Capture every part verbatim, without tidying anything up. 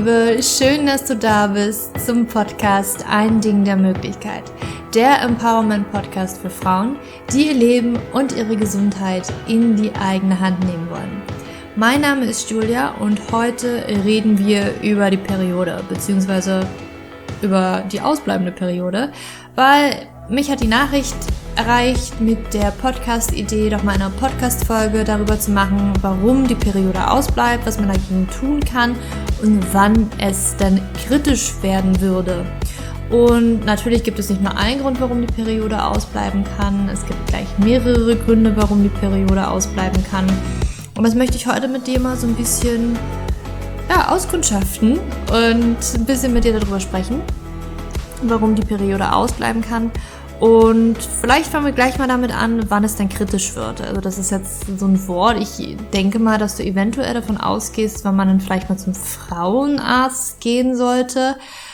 Liebe, schön, dass du da bist zum Podcast Ein Ding der Möglichkeit, der Empowerment-Podcast für Frauen, die ihr Leben und ihre Gesundheit in die eigene Hand nehmen wollen. Mein Name ist Julia und heute reden wir über die Periode, beziehungsweise über die ausbleibende Periode, weil mich hat die Nachricht erreicht mit der Podcast-Idee, doch mal eine Podcast-Folge darüber zu machen, warum die Periode ausbleibt, was man dagegen tun kann und wann es dann kritisch werden würde. Und natürlich gibt es nicht nur einen Grund, warum die Periode ausbleiben kann. Es gibt gleich mehrere Gründe, warum die Periode ausbleiben kann. Und das möchte ich heute mit dir mal so ein bisschen ja, auskundschaften und ein bisschen mit dir darüber sprechen, warum die Periode ausbleiben kann. Und vielleicht fangen wir gleich mal damit an, wann es dann kritisch wird. Also das ist jetzt so ein Wort. Ich denke mal, dass du eventuell davon ausgehst, wenn man dann vielleicht mal zum Frauenarzt gehen sollte.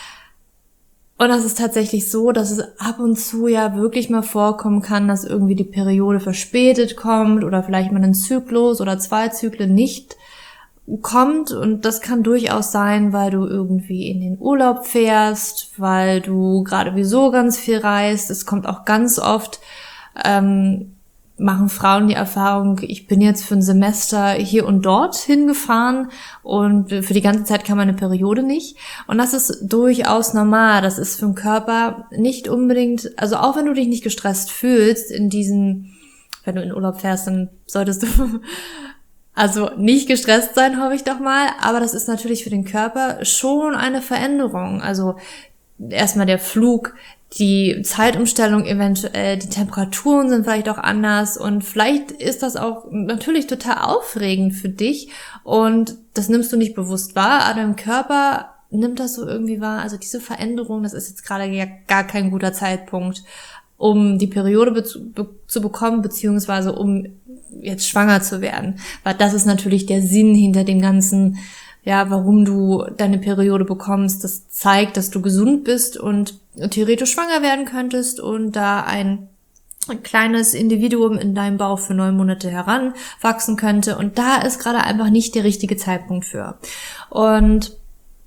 Und das ist tatsächlich so, dass es ab und zu ja wirklich mal vorkommen kann, dass irgendwie die Periode verspätet kommt oder vielleicht mal ein Zyklus oder zwei Zyklen nicht kommt, und das kann durchaus sein, weil du irgendwie in den Urlaub fährst, weil du gerade sowieso ganz viel reist. Es kommt auch ganz oft, ähm, machen Frauen die Erfahrung, ich bin jetzt für ein Semester hier und dort hingefahren und für die ganze Zeit kam meine Periode nicht. Und das ist durchaus normal. Das ist für den Körper nicht unbedingt, also auch wenn du dich nicht gestresst fühlst in diesen, wenn du in den Urlaub fährst, dann solltest du also nicht gestresst sein, hoffe ich doch mal, aber das ist natürlich für den Körper schon eine Veränderung. Also erstmal der Flug, die Zeitumstellung eventuell, die Temperaturen sind vielleicht auch anders und vielleicht ist das auch natürlich total aufregend für dich und das nimmst du nicht bewusst wahr, aber dein Körper nimmt das so irgendwie wahr. Also diese Veränderung, das ist jetzt gerade ja gar kein guter Zeitpunkt, um die Periode be- be- zu bekommen, beziehungsweise um jetzt schwanger zu werden. Weil das ist natürlich der Sinn hinter dem Ganzen, ja, warum du deine Periode bekommst. Das zeigt, dass du gesund bist und theoretisch schwanger werden könntest und da ein, ein kleines Individuum in deinem Bauch für neun Monate heranwachsen könnte. Und da ist gerade einfach nicht der richtige Zeitpunkt für. Und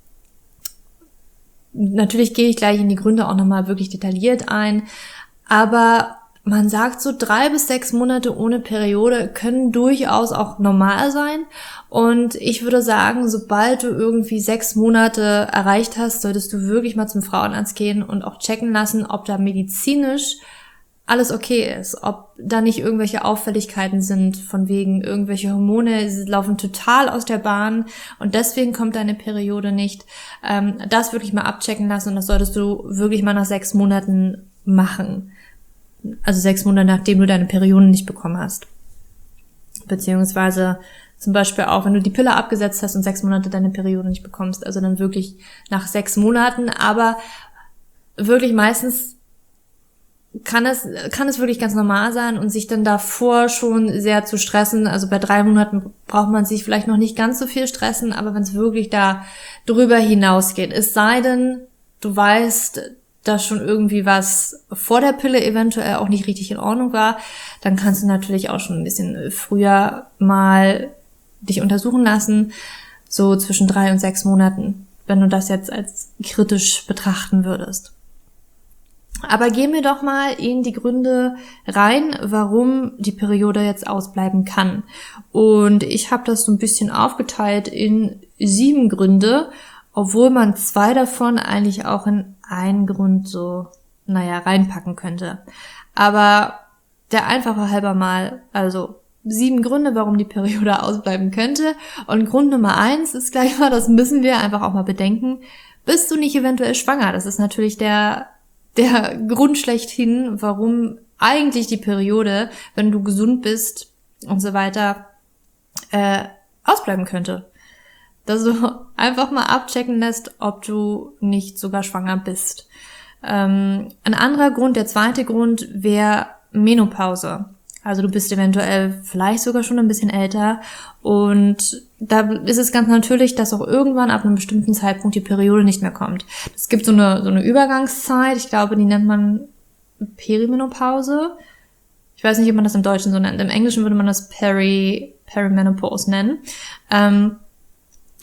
natürlich gehe ich gleich in die Gründe auch nochmal wirklich detailliert ein. Aber man sagt so, drei bis sechs Monate ohne Periode können durchaus auch normal sein. Und ich würde sagen, sobald du irgendwie sechs Monate erreicht hast, solltest du wirklich mal zum Frauenarzt gehen und auch checken lassen, ob da medizinisch alles okay ist, ob da nicht irgendwelche Auffälligkeiten sind, von wegen irgendwelche Hormone laufen total aus der Bahn und deswegen kommt deine Periode nicht. Das wirklich mal abchecken lassen und das solltest du wirklich mal nach sechs Monaten machen. Also sechs Monate, nachdem du deine Periode nicht bekommen hast. Beziehungsweise zum Beispiel auch, wenn du die Pille abgesetzt hast und sechs Monate deine Periode nicht bekommst. Also dann wirklich nach sechs Monaten. Aber wirklich meistens kann es, kann es wirklich ganz normal sein und sich dann davor schon sehr zu stressen. Also bei drei Monaten braucht man sich vielleicht noch nicht ganz so viel stressen. Aber wenn es wirklich da drüber hinausgeht, es sei denn, du weißt, dass schon irgendwie was vor der Pille eventuell auch nicht richtig in Ordnung war, dann kannst du natürlich auch schon ein bisschen früher mal dich untersuchen lassen, so zwischen drei und sechs Monaten, wenn du das jetzt als kritisch betrachten würdest. Aber gehen wir doch mal in die Gründe rein, warum die Periode jetzt ausbleiben kann. Und ich habe das so ein bisschen aufgeteilt in sieben Gründe, obwohl man zwei davon eigentlich auch in einen Grund so, naja, reinpacken könnte. Aber der Einfache halber mal, also sieben Gründe, warum die Periode ausbleiben könnte. Und Grund Nummer eins ist gleich mal, das müssen wir einfach auch mal bedenken, bist du nicht eventuell schwanger? Das ist natürlich der, der Grund schlechthin, warum eigentlich die Periode, wenn du gesund bist und so weiter, äh, ausbleiben könnte. Dass du einfach mal abchecken lässt, ob du nicht sogar schwanger bist. Ähm, ein anderer Grund, der zweite Grund, wäre Menopause. Also du bist eventuell vielleicht sogar schon ein bisschen älter und da ist es ganz natürlich, dass auch irgendwann ab einem bestimmten Zeitpunkt die Periode nicht mehr kommt. Es gibt so eine, so eine Übergangszeit, ich glaube, die nennt man Perimenopause. Ich weiß nicht, ob man das im Deutschen so nennt. Im Englischen würde man das Peri, Perimenopause nennen. Ähm,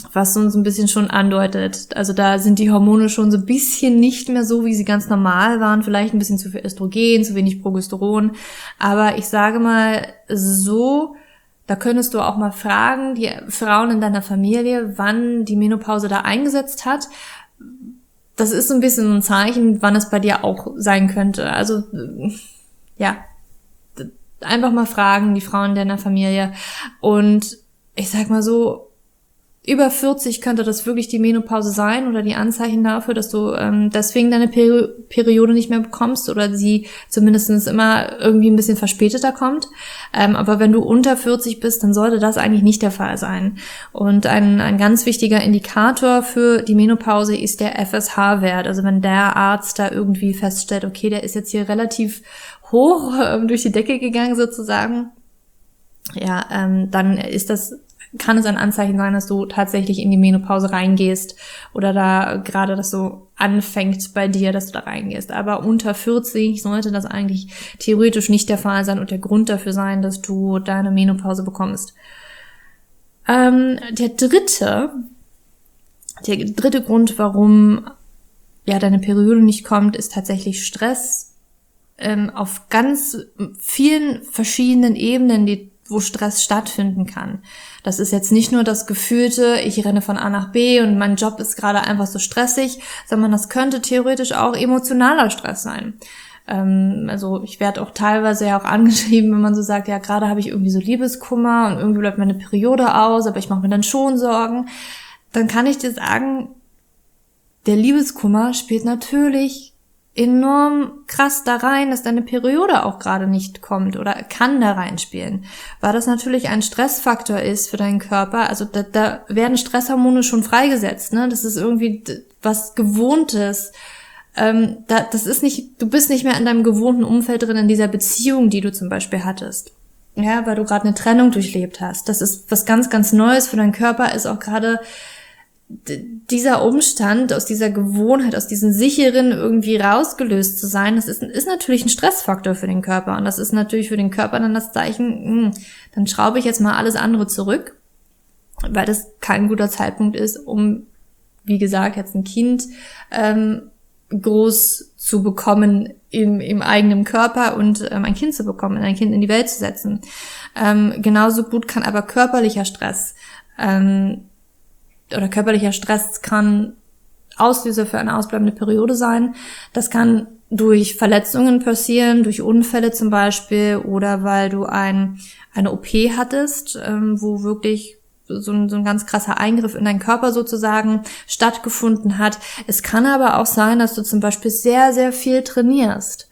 was uns ein bisschen schon andeutet. Also da sind die Hormone schon so ein bisschen nicht mehr so, wie sie ganz normal waren. Vielleicht ein bisschen zu viel Östrogen, zu wenig Progesteron. Aber ich sage mal so, da könntest du auch mal fragen, die Frauen in deiner Familie, wann die Menopause da eingesetzt hat. Das ist so ein bisschen ein Zeichen, wann es bei dir auch sein könnte. Also ja, einfach mal fragen, die Frauen deiner Familie. Und ich sag mal so, über vierzig könnte das wirklich die Menopause sein oder die Anzeichen dafür, dass du ähm, deswegen deine Peri- Periode nicht mehr bekommst oder sie zumindest immer irgendwie ein bisschen verspäteter kommt. Ähm, aber wenn du unter vierzig bist, dann sollte das eigentlich nicht der Fall sein. Und ein, ein ganz wichtiger Indikator für die Menopause ist der F S H-Wert. Also wenn der Arzt da irgendwie feststellt, okay, der ist jetzt hier relativ hoch ähm, durch die Decke gegangen sozusagen, ja, ähm, dann ist das kann es ein Anzeichen sein, dass du tatsächlich in die Menopause reingehst oder da gerade das so anfängt bei dir, dass du da reingehst. Aber unter vierzig sollte das eigentlich theoretisch nicht der Fall sein und der Grund dafür sein, dass du deine Menopause bekommst. Ähm, der dritte, der dritte Grund, warum ja deine Periode nicht kommt, ist tatsächlich Stress ähm, auf ganz vielen verschiedenen Ebenen, die wo Stress stattfinden kann. Das ist jetzt nicht nur das gefühlte, ich renne von A nach B und mein Job ist gerade einfach so stressig, sondern das könnte theoretisch auch emotionaler Stress sein. Ähm, also ich werde auch teilweise ja auch angeschrieben, wenn man so sagt, ja gerade habe ich irgendwie so Liebeskummer und irgendwie bleibt meine Periode aus, aber ich mache mir dann schon Sorgen. Dann kann ich dir sagen, der Liebeskummer spielt natürlich enorm krass da rein, dass deine Periode auch gerade nicht kommt oder kann da reinspielen, weil das natürlich ein Stressfaktor ist für deinen Körper. Also da, da werden Stresshormone schon freigesetzt, ne? Das ist irgendwie was Gewohntes. Ähm, da, das ist nicht, du bist nicht mehr in deinem gewohnten Umfeld drin, in dieser Beziehung, die du zum Beispiel hattest. Ja, weil du gerade eine Trennung durchlebt hast. Das ist was ganz, ganz Neues für deinen Körper, ist auch gerade dieser Umstand, aus dieser Gewohnheit, aus diesem sicheren irgendwie rausgelöst zu sein, das ist, ist natürlich ein Stressfaktor für den Körper. Und das ist natürlich für den Körper dann das Zeichen, mh, dann schraube ich jetzt mal alles andere zurück, weil das kein guter Zeitpunkt ist, um, wie gesagt, jetzt ein Kind ähm, groß zu bekommen im, im eigenen Körper und ähm, ein Kind zu bekommen, ein Kind in die Welt zu setzen. Ähm, genauso gut kann aber körperlicher Stress ähm, oder körperlicher Stress kann Auslöser für eine ausbleibende Periode sein. Das kann durch Verletzungen passieren, durch Unfälle zum Beispiel oder weil du ein, eine O P hattest, ähm, wo wirklich so ein, so ein ganz krasser Eingriff in deinen Körper sozusagen stattgefunden hat. Es kann aber auch sein, dass du zum Beispiel sehr, sehr viel trainierst.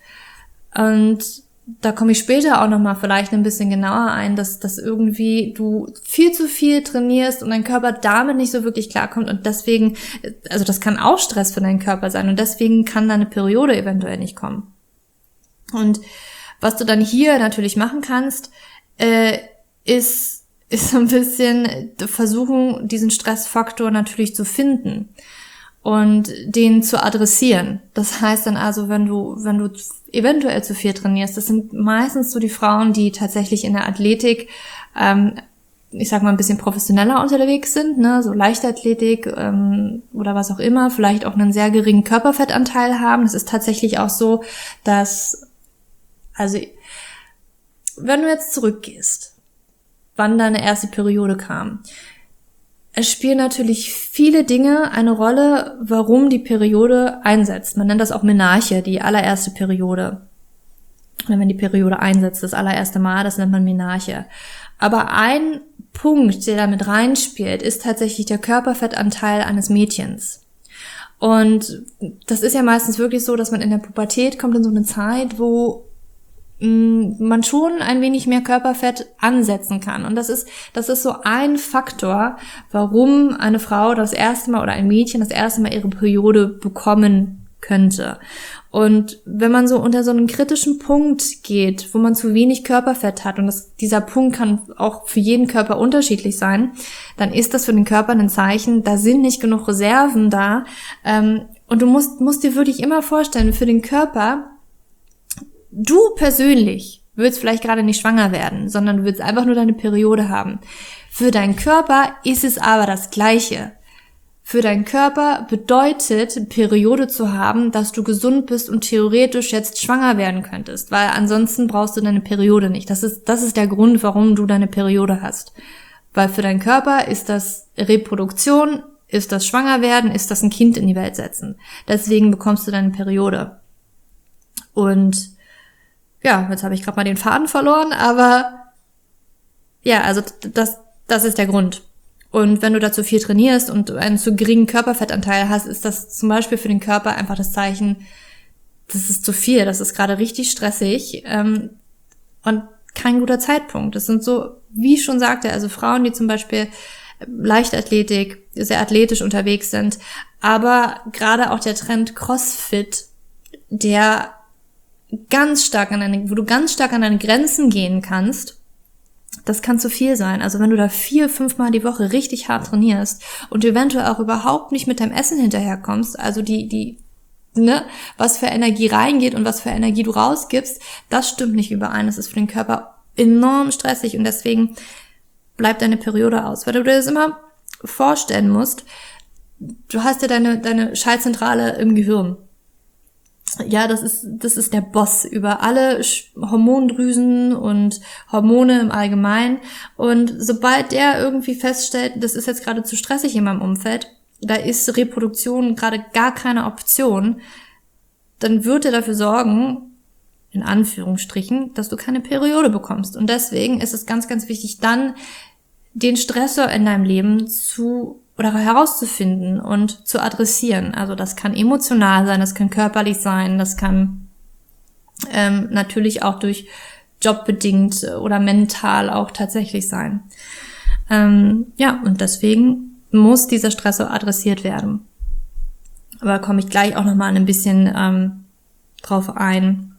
Und da komme ich später auch nochmal vielleicht ein bisschen genauer ein, dass, dass irgendwie du viel zu viel trainierst und dein Körper damit nicht so wirklich klarkommt und deswegen, also das kann auch Stress für deinen Körper sein und deswegen kann deine Periode eventuell nicht kommen. Und was du dann hier natürlich machen kannst, äh, ist, ist so ein bisschen versuchen, diesen Stressfaktor natürlich zu finden und den zu adressieren. Das heißt dann also, wenn du, wenn du eventuell zu viel trainierst, das sind meistens so die Frauen, die tatsächlich in der Athletik, ähm, ich sag mal, ein bisschen professioneller unterwegs sind, ne, so Leichtathletik ähm, oder was auch immer, vielleicht auch einen sehr geringen Körperfettanteil haben. Das ist tatsächlich auch so, dass, also, wenn du jetzt zurückgehst, wann deine erste Periode kam, es spielen natürlich viele Dinge eine Rolle, warum die Periode einsetzt. Man nennt das auch Menarche, die allererste Periode. Oder wenn die Periode einsetzt, das allererste Mal, das nennt man Menarche. Aber ein Punkt, der damit reinspielt, ist tatsächlich der Körperfettanteil eines Mädchens. Und das ist ja meistens wirklich so, dass man in der Pubertät kommt in so eine Zeit, wo man schon ein wenig mehr Körperfett ansetzen kann. Und das ist, das ist so ein Faktor, warum eine Frau das erste Mal oder ein Mädchen das erste Mal ihre Periode bekommen könnte. Und wenn man so unter so einen kritischen Punkt geht, wo man zu wenig Körperfett hat, und das, dieser Punkt kann auch für jeden Körper unterschiedlich sein, dann ist das für den Körper ein Zeichen, da sind nicht genug Reserven da. Ähm, und du musst, musst dir wirklich immer vorstellen, für den Körper, du persönlich willst vielleicht gerade nicht schwanger werden, sondern du willst einfach nur deine Periode haben. Für deinen Körper ist es aber das Gleiche. Für deinen Körper bedeutet Periode zu haben, dass du gesund bist und theoretisch jetzt schwanger werden könntest, weil ansonsten brauchst du deine Periode nicht. Das ist, das ist der Grund, warum du deine Periode hast. Weil für deinen Körper ist das Reproduktion, ist das Schwangerwerden, ist das ein Kind in die Welt setzen. Deswegen bekommst du deine Periode. Und ja, jetzt habe ich gerade mal den Faden verloren, aber ja, also das, das ist der Grund. Und wenn du dazu viel trainierst und einen zu geringen Körperfettanteil hast, ist das zum Beispiel für den Körper einfach das Zeichen, das ist zu viel, das ist gerade richtig stressig ähm, und kein guter Zeitpunkt. Das sind so, wie ich schon sagte, also Frauen, die zum Beispiel Leichtathletik, sehr athletisch unterwegs sind, aber gerade auch der Trend CrossFit, der ganz stark an deine, wo du ganz stark an deine Grenzen gehen kannst, das kann zu viel sein. Also wenn du da vier, fünfmal die Woche richtig hart trainierst und eventuell auch überhaupt nicht mit deinem Essen hinterherkommst, also die, die, ne, was für Energie reingeht und was für Energie du rausgibst, das stimmt nicht überein. Das ist für den Körper enorm stressig und deswegen bleibt deine Periode aus. Weil du dir das immer vorstellen musst, du hast ja deine, deine Schaltzentrale im Gehirn. Ja, das ist, das ist der Boss über alle Hormondrüsen und Hormone im Allgemeinen. Und sobald der irgendwie feststellt, das ist jetzt gerade zu stressig in meinem Umfeld, da ist Reproduktion gerade gar keine Option, dann wird er dafür sorgen, in Anführungsstrichen, dass du keine Periode bekommst. Und deswegen ist es ganz, ganz wichtig, dann den Stressor in deinem Leben zu oder herauszufinden und zu adressieren. Also das kann emotional sein, das kann körperlich sein, das kann ähm, natürlich auch durch jobbedingt oder mental auch tatsächlich sein. Ähm, ja, und deswegen muss dieser Stressor adressiert werden. Aber da komme ich gleich auch nochmal ein bisschen ähm, drauf ein.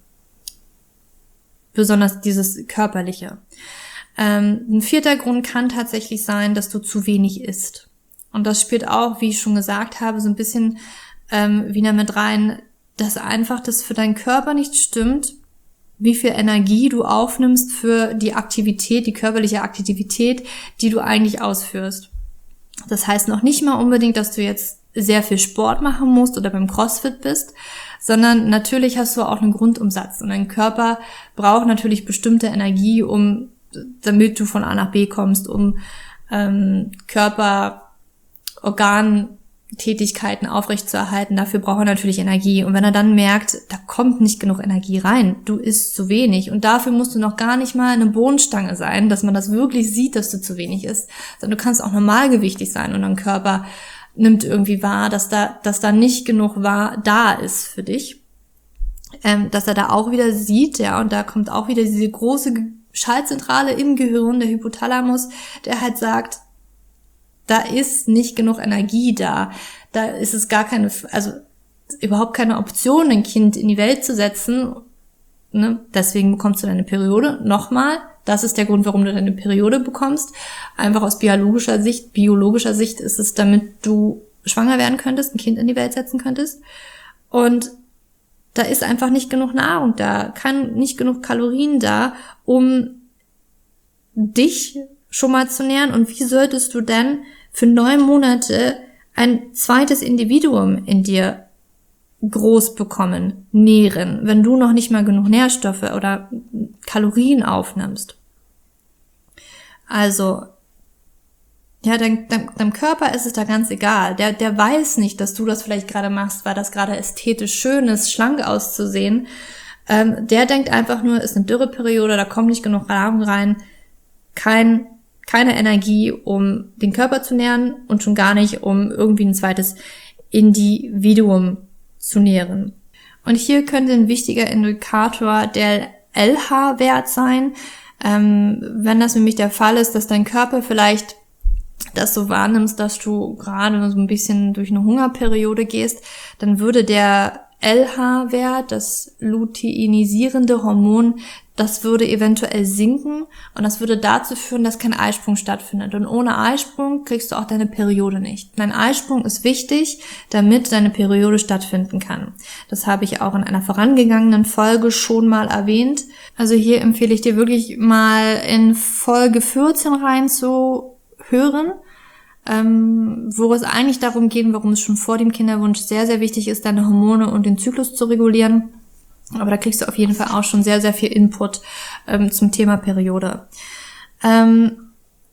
Besonders dieses Körperliche. Ähm, ein vierter Grund kann tatsächlich sein, dass du zu wenig isst. Und das spielt auch, wie ich schon gesagt habe, so ein bisschen ähm, wieder mit rein, dass einfach das für deinen Körper nicht stimmt, wie viel Energie du aufnimmst für die Aktivität, die körperliche Aktivität, die du eigentlich ausführst. Das heißt noch nicht mal unbedingt, dass du jetzt sehr viel Sport machen musst oder beim CrossFit bist, sondern natürlich hast du auch einen Grundumsatz. Und dein Körper braucht natürlich bestimmte Energie, um, damit du von A nach B kommst, um ähm, Körper Organtätigkeiten aufrechtzuerhalten, dafür braucht er natürlich Energie. Und wenn er dann merkt, da kommt nicht genug Energie rein, du isst zu wenig und dafür musst du noch gar nicht mal eine Bohnenstange sein, dass man das wirklich sieht, dass du zu wenig isst, sondern du kannst auch normalgewichtig sein und dein Körper nimmt irgendwie wahr, dass da, dass da nicht genug wahr da ist für dich, ähm, dass er da auch wieder sieht, ja, und da kommt auch wieder diese große Schaltzentrale im Gehirn, der Hypothalamus, der halt sagt, da ist nicht genug Energie da. Da ist es gar keine, also überhaupt keine Option, ein Kind in die Welt zu setzen. Ne? Deswegen bekommst du deine Periode. Nochmal, das ist der Grund, warum du deine Periode bekommst. Einfach aus biologischer Sicht, biologischer Sicht ist es, damit du schwanger werden könntest, ein Kind in die Welt setzen könntest. Und da ist einfach nicht genug Nahrung da, kann nicht genug Kalorien da, um dich schon mal zu nähren. Und wie solltest du denn für neun Monate ein zweites Individuum in dir groß bekommen, nähren, wenn du noch nicht mal genug Nährstoffe oder Kalorien aufnimmst? Also, ja, dein, dein, deinem Körper ist es da ganz egal. Der, der weiß nicht, dass du das vielleicht gerade machst, weil das gerade ästhetisch schön ist, schlank auszusehen. Ähm, der denkt einfach nur, ist eine Dürreperiode, da kommt nicht genug Nahrung rein, kein keine Energie, um den Körper zu nähren und schon gar nicht, um irgendwie ein zweites Individuum zu nähren. Und hier könnte ein wichtiger Indikator der L H-Wert sein. Ähm, wenn das nämlich der Fall ist, dass dein Körper vielleicht das so wahrnimmst, dass du gerade so ein bisschen durch eine Hungerperiode gehst, dann würde der L H-Wert, das luteinisierende Hormon, das würde eventuell sinken und das würde dazu führen, dass kein Eisprung stattfindet. Und ohne Eisprung kriegst du auch deine Periode nicht. Dein Eisprung ist wichtig, damit deine Periode stattfinden kann. Das habe ich auch in einer vorangegangenen Folge schon mal erwähnt. Also hier empfehle ich dir wirklich mal in Folge vierzehn reinzuhören, ähm, wo es eigentlich darum geht, warum es schon vor dem Kinderwunsch sehr, sehr wichtig ist, deine Hormone und den Zyklus zu regulieren. Aber da kriegst du auf jeden Fall auch schon sehr, sehr viel Input ähm, zum Thema Periode. Ähm,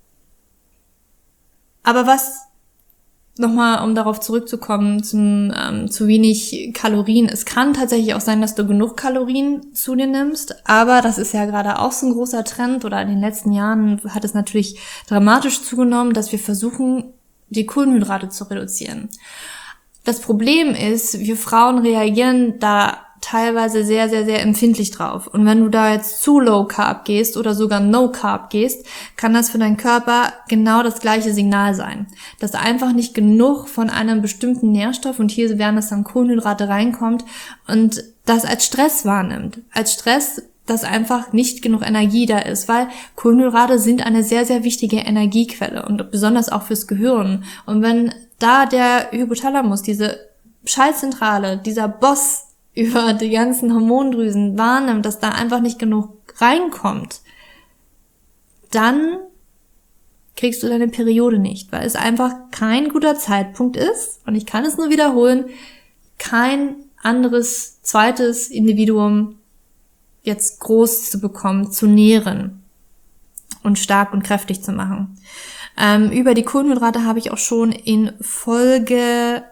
aber was, nochmal, um darauf zurückzukommen, zum ähm, zu wenig Kalorien. Es kann tatsächlich auch sein, dass du genug Kalorien zu dir nimmst, aber das ist ja gerade auch so ein großer Trend, oder in den letzten Jahren hat es natürlich dramatisch zugenommen, dass wir versuchen, die Kohlenhydrate zu reduzieren. Das Problem ist, wir Frauen reagieren da teilweise sehr, sehr, sehr empfindlich drauf. Und wenn du da jetzt zu Low Carb gehst oder sogar No Carb gehst, kann das für deinen Körper genau das gleiche Signal sein. Dass einfach nicht genug von einem bestimmten Nährstoff, und hier wären es dann Kohlenhydrate, reinkommt und das als Stress wahrnimmt. Als Stress, dass einfach nicht genug Energie da ist, weil Kohlenhydrate sind eine sehr, sehr wichtige Energiequelle und besonders auch fürs Gehirn. Und wenn da der Hypothalamus, diese Schaltzentrale, dieser Boss über die ganzen Hormondrüsen wahrnimmt, dass da einfach nicht genug reinkommt, dann kriegst du deine Periode nicht, weil es einfach kein guter Zeitpunkt ist, und ich kann es nur wiederholen, kein anderes zweites Individuum jetzt groß zu bekommen, zu nähren und stark und kräftig zu machen. Ähm, über die Kohlenhydrate habe ich auch schon in Folge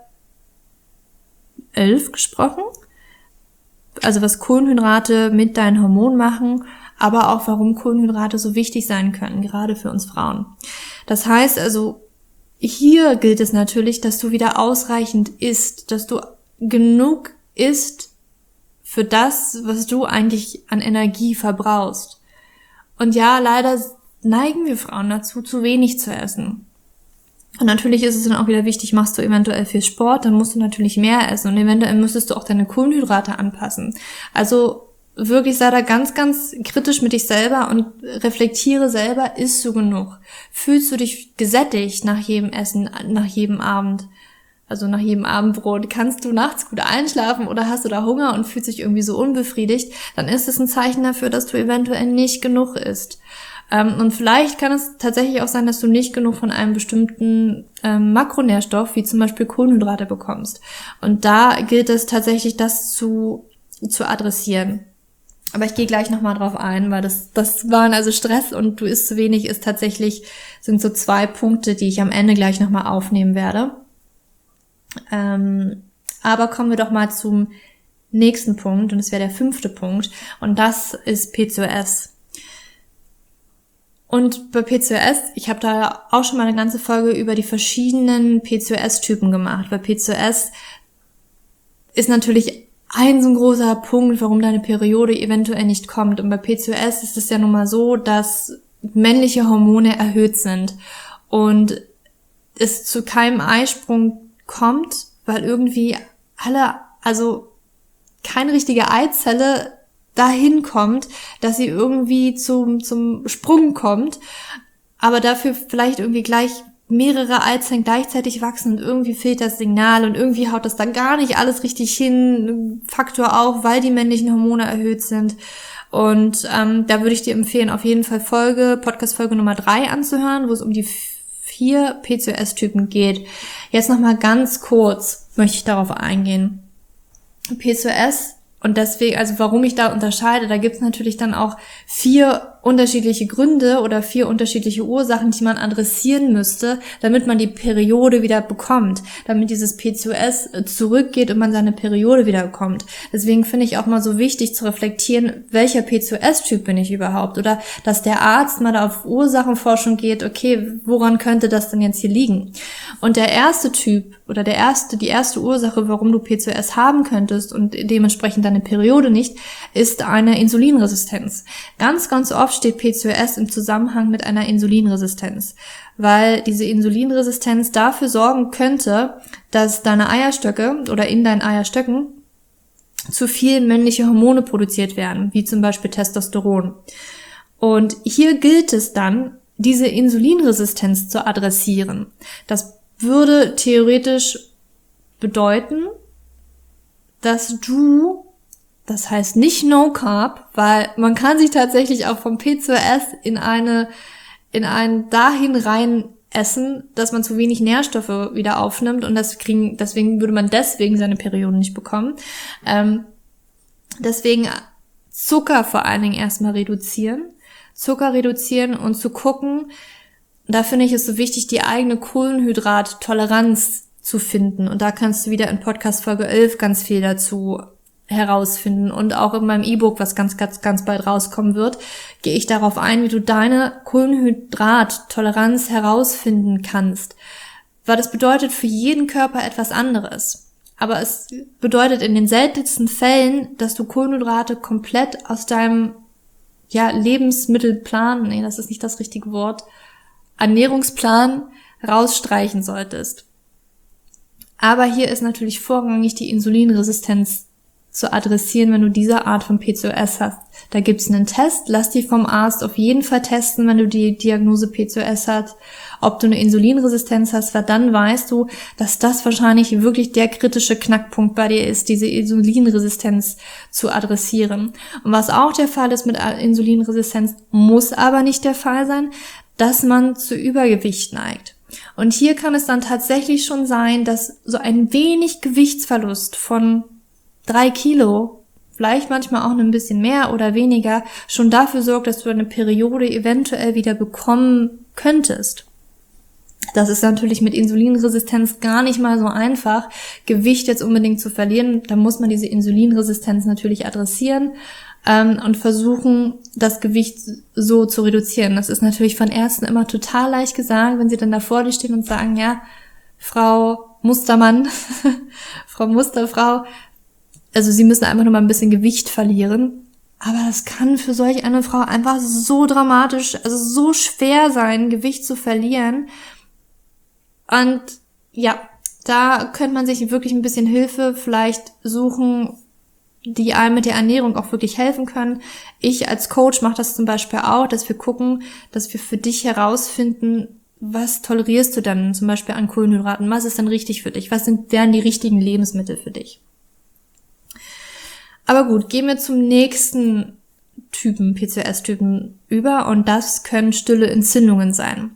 elf gesprochen. Also was Kohlenhydrate mit deinen Hormonen machen, aber auch warum Kohlenhydrate so wichtig sein können, gerade für uns Frauen. Das heißt also, hier gilt es natürlich, dass du wieder ausreichend isst, dass du genug isst für das, was du eigentlich an Energie verbrauchst. Und ja, leider neigen wir Frauen dazu, zu wenig zu essen. Und natürlich ist es dann auch wieder wichtig, machst du eventuell viel Sport, dann musst du natürlich mehr essen und eventuell müsstest du auch deine Kohlenhydrate anpassen. Also wirklich sei da ganz, ganz kritisch mit dich selber und reflektiere selber, isst du genug? Fühlst du dich gesättigt nach jedem Essen, nach jedem Abend? Also nach jedem Abendbrot, kannst du nachts gut einschlafen oder hast du da Hunger und fühlst dich irgendwie so unbefriedigt? Dann ist es ein Zeichen dafür, dass du eventuell nicht genug isst. Und vielleicht kann es tatsächlich auch sein, dass du nicht genug von einem bestimmten ähm, Makronährstoff, wie zum Beispiel Kohlenhydrate, bekommst. Und da gilt es tatsächlich, das zu zu adressieren. Aber ich gehe gleich nochmal drauf ein, weil das das waren also Stress und du isst zu wenig, ist tatsächlich, sind so zwei Punkte, die ich am Ende gleich nochmal aufnehmen werde. Ähm, aber kommen wir doch mal zum nächsten Punkt, und es wäre der fünfte Punkt, und das ist P C O S. Und bei P C O S, ich habe da auch schon mal eine ganze Folge über die verschiedenen P C O S-Typen gemacht. Bei P C O S ist natürlich ein so ein großer Punkt, warum deine Periode eventuell nicht kommt. Und bei P C O S ist es ja nun mal so, dass männliche Hormone erhöht sind und es zu keinem Eisprung kommt, weil irgendwie alle, also keine richtige Eizelle dahin kommt, dass sie irgendwie zum zum Sprung kommt, aber dafür vielleicht irgendwie gleich mehrere Eizellen gleichzeitig wachsen und irgendwie fehlt das Signal und irgendwie haut das dann gar nicht alles richtig hin, Faktor auch, weil die männlichen Hormone erhöht sind. Und ähm, da würde ich dir empfehlen, auf jeden Fall Folge, Podcast-Folge Nummer drei anzuhören, wo es um die vier P C O S-Typen geht. Jetzt nochmal ganz kurz möchte ich darauf eingehen. P C O S, und deswegen, also warum ich da unterscheide, da gibt's natürlich dann auch vier unterschiedliche Gründe oder vier unterschiedliche Ursachen, die man adressieren müsste, damit man die Periode wieder bekommt, damit dieses P C O S zurückgeht und man seine Periode wieder bekommt. Deswegen finde ich auch mal so wichtig zu reflektieren, welcher P C O S-Typ bin ich überhaupt, oder dass der Arzt mal da auf Ursachenforschung geht, okay, woran könnte das denn jetzt hier liegen? Und der erste Typ oder der erste, die erste Ursache, warum du P C O S haben könntest und dementsprechend deine Periode nicht, ist eine Insulinresistenz. Ganz, ganz oft steht P C O S im Zusammenhang mit einer Insulinresistenz, weil diese Insulinresistenz dafür sorgen könnte, dass deine Eierstöcke oder in deinen Eierstöcken zu viel männliche Hormone produziert werden, wie zum Beispiel Testosteron. Und hier gilt es dann, diese Insulinresistenz zu adressieren. Das würde theoretisch bedeuten, dass du, das heißt nicht No Carb, weil man kann sich tatsächlich auch vom P C O S in eine, in ein dahin rein essen, dass man zu wenig Nährstoffe wieder aufnimmt und das kriegen, deswegen würde man deswegen seine Periode nicht bekommen. Ähm, deswegen Zucker vor allen Dingen erstmal reduzieren, Zucker reduzieren und zu gucken, da finde ich es so wichtig, die eigene Kohlenhydrattoleranz zu finden. Und da kannst du wieder in Podcast Folge elf ganz viel dazu herausfinden. Und auch in meinem E-Book, was ganz, ganz, ganz bald rauskommen wird, gehe ich darauf ein, wie du deine Kohlenhydrattoleranz herausfinden kannst. Weil das bedeutet für jeden Körper etwas anderes. Aber es bedeutet in den seltensten Fällen, dass du Kohlenhydrate komplett aus deinem ja, Lebensmittelplan, nee, das ist nicht das richtige Wort, Ernährungsplan rausstreichen solltest. Aber hier ist natürlich vorrangig die Insulinresistenz zu adressieren, wenn du diese Art von P C O S hast. Da gibt's einen Test, lass dich vom Arzt auf jeden Fall testen, wenn du die Diagnose P C O S hast, ob du eine Insulinresistenz hast, weil dann weißt du, dass das wahrscheinlich wirklich der kritische Knackpunkt bei dir ist, diese Insulinresistenz zu adressieren. Und was auch der Fall ist mit Insulinresistenz, muss aber nicht der Fall sein, dass man zu Übergewicht neigt. Und hier kann es dann tatsächlich schon sein, dass so ein wenig Gewichtsverlust von drei Kilo, vielleicht manchmal auch ein bisschen mehr oder weniger, schon dafür sorgt, dass du eine Periode eventuell wieder bekommen könntest. Das ist natürlich mit Insulinresistenz gar nicht mal so einfach, Gewicht jetzt unbedingt zu verlieren. Da muss man diese Insulinresistenz natürlich adressieren ähm, und versuchen, das Gewicht so zu reduzieren. Das ist natürlich von Ärzten immer total leicht gesagt, wenn sie dann da vor dir stehen und sagen, ja, Frau Mustermann, Frau Musterfrau, also sie müssen einfach nur mal ein bisschen Gewicht verlieren. Aber das kann für solch eine Frau einfach so dramatisch, also so schwer sein, Gewicht zu verlieren. Und ja, da könnte man sich wirklich ein bisschen Hilfe vielleicht suchen, die einem mit der Ernährung auch wirklich helfen können. Ich als Coach mache das zum Beispiel auch, dass wir gucken, dass wir für dich herausfinden, was tolerierst du dann zum Beispiel an Kohlenhydraten? Was ist denn richtig für dich? Was sind wären die richtigen Lebensmittel für dich? Aber gut, gehen wir zum nächsten Typen, P C O S-Typen über und das können stille Entzündungen sein.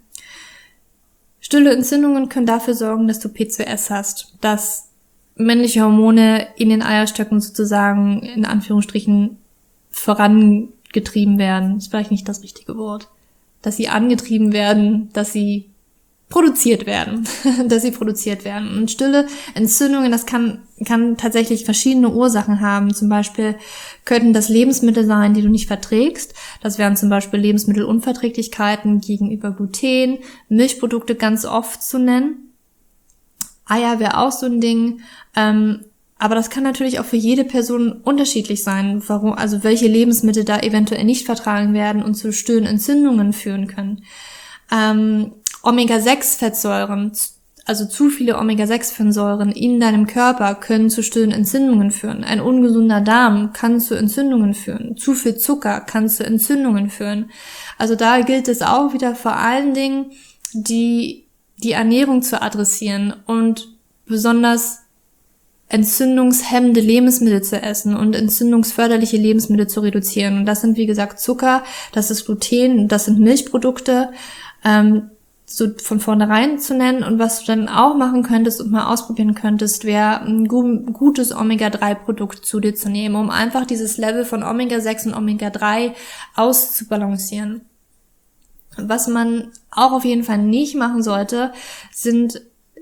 Stille Entzündungen können dafür sorgen, dass du P C O S hast, dass männliche Hormone in den Eierstöcken sozusagen in Anführungsstrichen vorangetrieben werden. Ist vielleicht nicht das richtige Wort. Dass sie angetrieben werden, dass sie produziert werden, dass sie produziert werden. Und stille Entzündungen, das kann kann tatsächlich verschiedene Ursachen haben. Zum Beispiel könnten das Lebensmittel sein, die du nicht verträgst. Das wären zum Beispiel Lebensmittelunverträglichkeiten gegenüber Gluten, Milchprodukte ganz oft zu nennen. Eier wäre auch so ein Ding. Ähm, aber das kann natürlich auch für jede Person unterschiedlich sein, warum, also welche Lebensmittel da eventuell nicht vertragen werden und zu stillen Entzündungen führen können. Ähm, Omega sechs Fettsäuren, also zu viele Omega sechs Fettsäuren in deinem Körper können zu stillen Entzündungen führen. Ein ungesunder Darm kann zu Entzündungen führen. Zu viel Zucker kann zu Entzündungen führen. Also da gilt es auch wieder vor allen Dingen, die, die Ernährung zu adressieren und besonders entzündungshemmende Lebensmittel zu essen und entzündungsförderliche Lebensmittel zu reduzieren. Und das sind, wie gesagt, Zucker, das ist Gluten, das sind Milchprodukte, ähm, so von vornherein zu nennen. Und was du dann auch machen könntest und mal ausprobieren könntest, wäre ein gu- gutes Omega drei Produkt zu dir zu nehmen, um einfach dieses Level von Omega sechs und Omega drei auszubalancieren. Was man auch auf jeden Fall nicht machen sollte, sind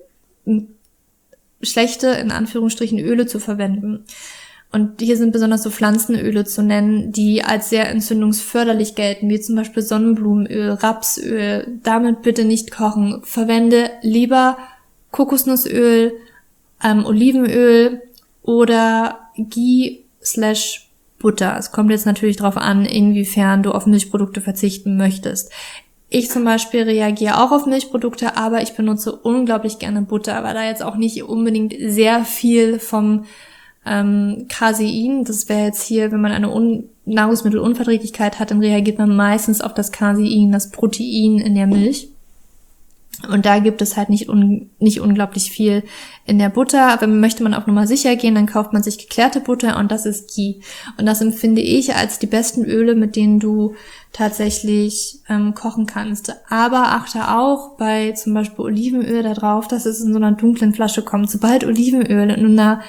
schlechte, in Anführungsstrichen, Öle zu verwenden. Und hier sind besonders so Pflanzenöle zu nennen, die als sehr entzündungsförderlich gelten, wie zum Beispiel Sonnenblumenöl, Rapsöl. Damit bitte nicht kochen. Verwende lieber Kokosnussöl, ähm, Olivenöl oder Ghee slash Butter. Es kommt jetzt natürlich darauf an, inwiefern du auf Milchprodukte verzichten möchtest. Ich zum Beispiel reagiere auch auf Milchprodukte, aber ich benutze unglaublich gerne Butter, weil da jetzt auch nicht unbedingt sehr viel vom Ähm, Casein, das wäre jetzt hier, wenn man eine Un- Nahrungsmittelunverträglichkeit hat, dann reagiert man meistens auf das Casein, das Protein in der Milch. Und da gibt es halt nicht un- nicht unglaublich viel in der Butter. Aber möchte man auf Nummer sicher gehen, dann kauft man sich geklärte Butter und das ist Ghee. Und das empfinde ich als die besten Öle, mit denen du tatsächlich ähm, kochen kannst. Aber achte auch bei zum Beispiel Olivenöl darauf, dass es in so einer dunklen Flasche kommt. Sobald Olivenöl in einer,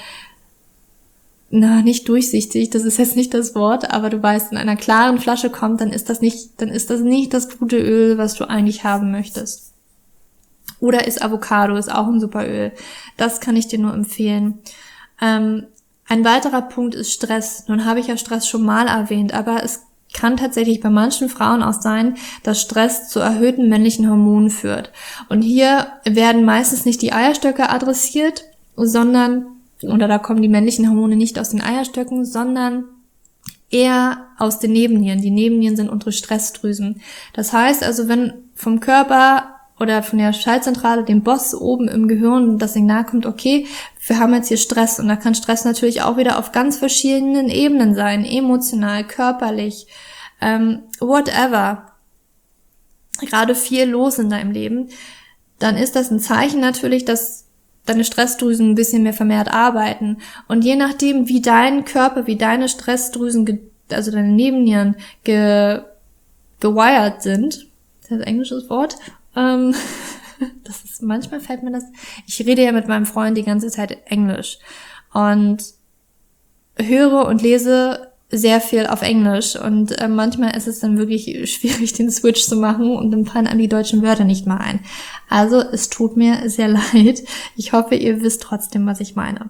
na, nicht durchsichtig, das ist jetzt nicht das Wort, aber du weißt, in einer klaren Flasche kommt, dann ist das nicht, dann ist das nicht das gute Öl, was du eigentlich haben möchtest. Oder ist Avocado, ist auch ein super Öl. Das kann ich dir nur empfehlen. Ähm, ein weiterer Punkt ist Stress. Nun habe ich ja Stress schon mal erwähnt, aber es kann tatsächlich bei manchen Frauen auch sein, dass Stress zu erhöhten männlichen Hormonen führt. Und hier werden meistens nicht die Eierstöcke adressiert, sondern, oder da kommen die männlichen Hormone nicht aus den Eierstöcken, sondern eher aus den Nebennieren. Die Nebennieren sind unsere Stressdrüsen. Das heißt also, wenn vom Körper oder von der Schaltzentrale, dem Boss oben im Gehirn, das Signal kommt, okay, wir haben jetzt hier Stress. Und da kann Stress natürlich auch wieder auf ganz verschiedenen Ebenen sein, emotional, körperlich, ähm, whatever. Gerade viel los in deinem Leben. Dann ist das ein Zeichen natürlich, dass deine Stressdrüsen ein bisschen mehr vermehrt arbeiten. Und je nachdem, wie dein Körper, wie deine Stressdrüsen, ge- also deine Nebennieren ge- gewired sind, das ist ein englisches Wort, Ähm, das ist, manchmal fällt mir das, ich rede ja mit meinem Freund die ganze Zeit Englisch und höre und lese sehr viel auf Englisch und äh, manchmal ist es dann wirklich schwierig, den Switch zu machen und dann fallen an die deutschen Wörter nicht mal ein. Also es tut mir sehr leid. Ich hoffe, ihr wisst trotzdem, was ich meine.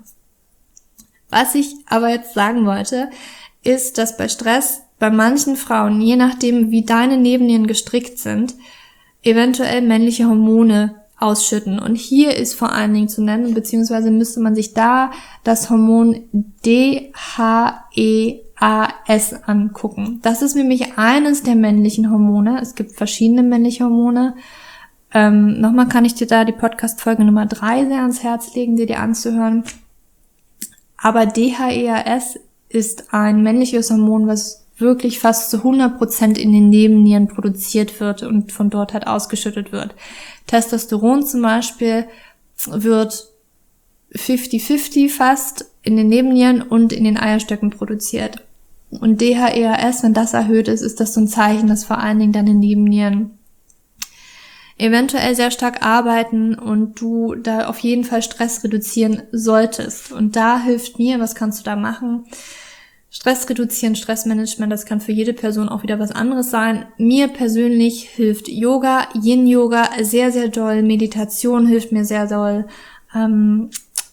Was ich aber jetzt sagen wollte, ist, dass bei Stress bei manchen Frauen, je nachdem, wie deine Nebennieren gestrickt sind, eventuell männliche Hormone ausschütten. Und hier ist vor allen Dingen zu nennen, beziehungsweise müsste man sich da das Hormon D H E A S angucken. Das ist nämlich eines der männlichen Hormone. Es gibt verschiedene männliche Hormone. Ähm, nochmal kann ich dir da die Podcast-Folge Nummer drei sehr ans Herz legen, dir die anzuhören. Aber D H E A S ist ein männliches Hormon, was wirklich fast zu hundert Prozent in den Nebennieren produziert wird und von dort halt ausgeschüttet wird. Testosteron zum Beispiel wird fünfzig fünfzig fast in den Nebennieren und in den Eierstöcken produziert. Und D H E A S, wenn das erhöht ist, ist das so ein Zeichen, dass vor allen Dingen deine Nebennieren eventuell sehr stark arbeiten und du da auf jeden Fall Stress reduzieren solltest. Und da hilft mir, was kannst du da machen? Stress reduzieren, Stressmanagement, das kann für jede Person auch wieder was anderes sein. Mir persönlich hilft Yoga, Yin-Yoga sehr, sehr doll. Meditation hilft mir sehr doll. Ähm,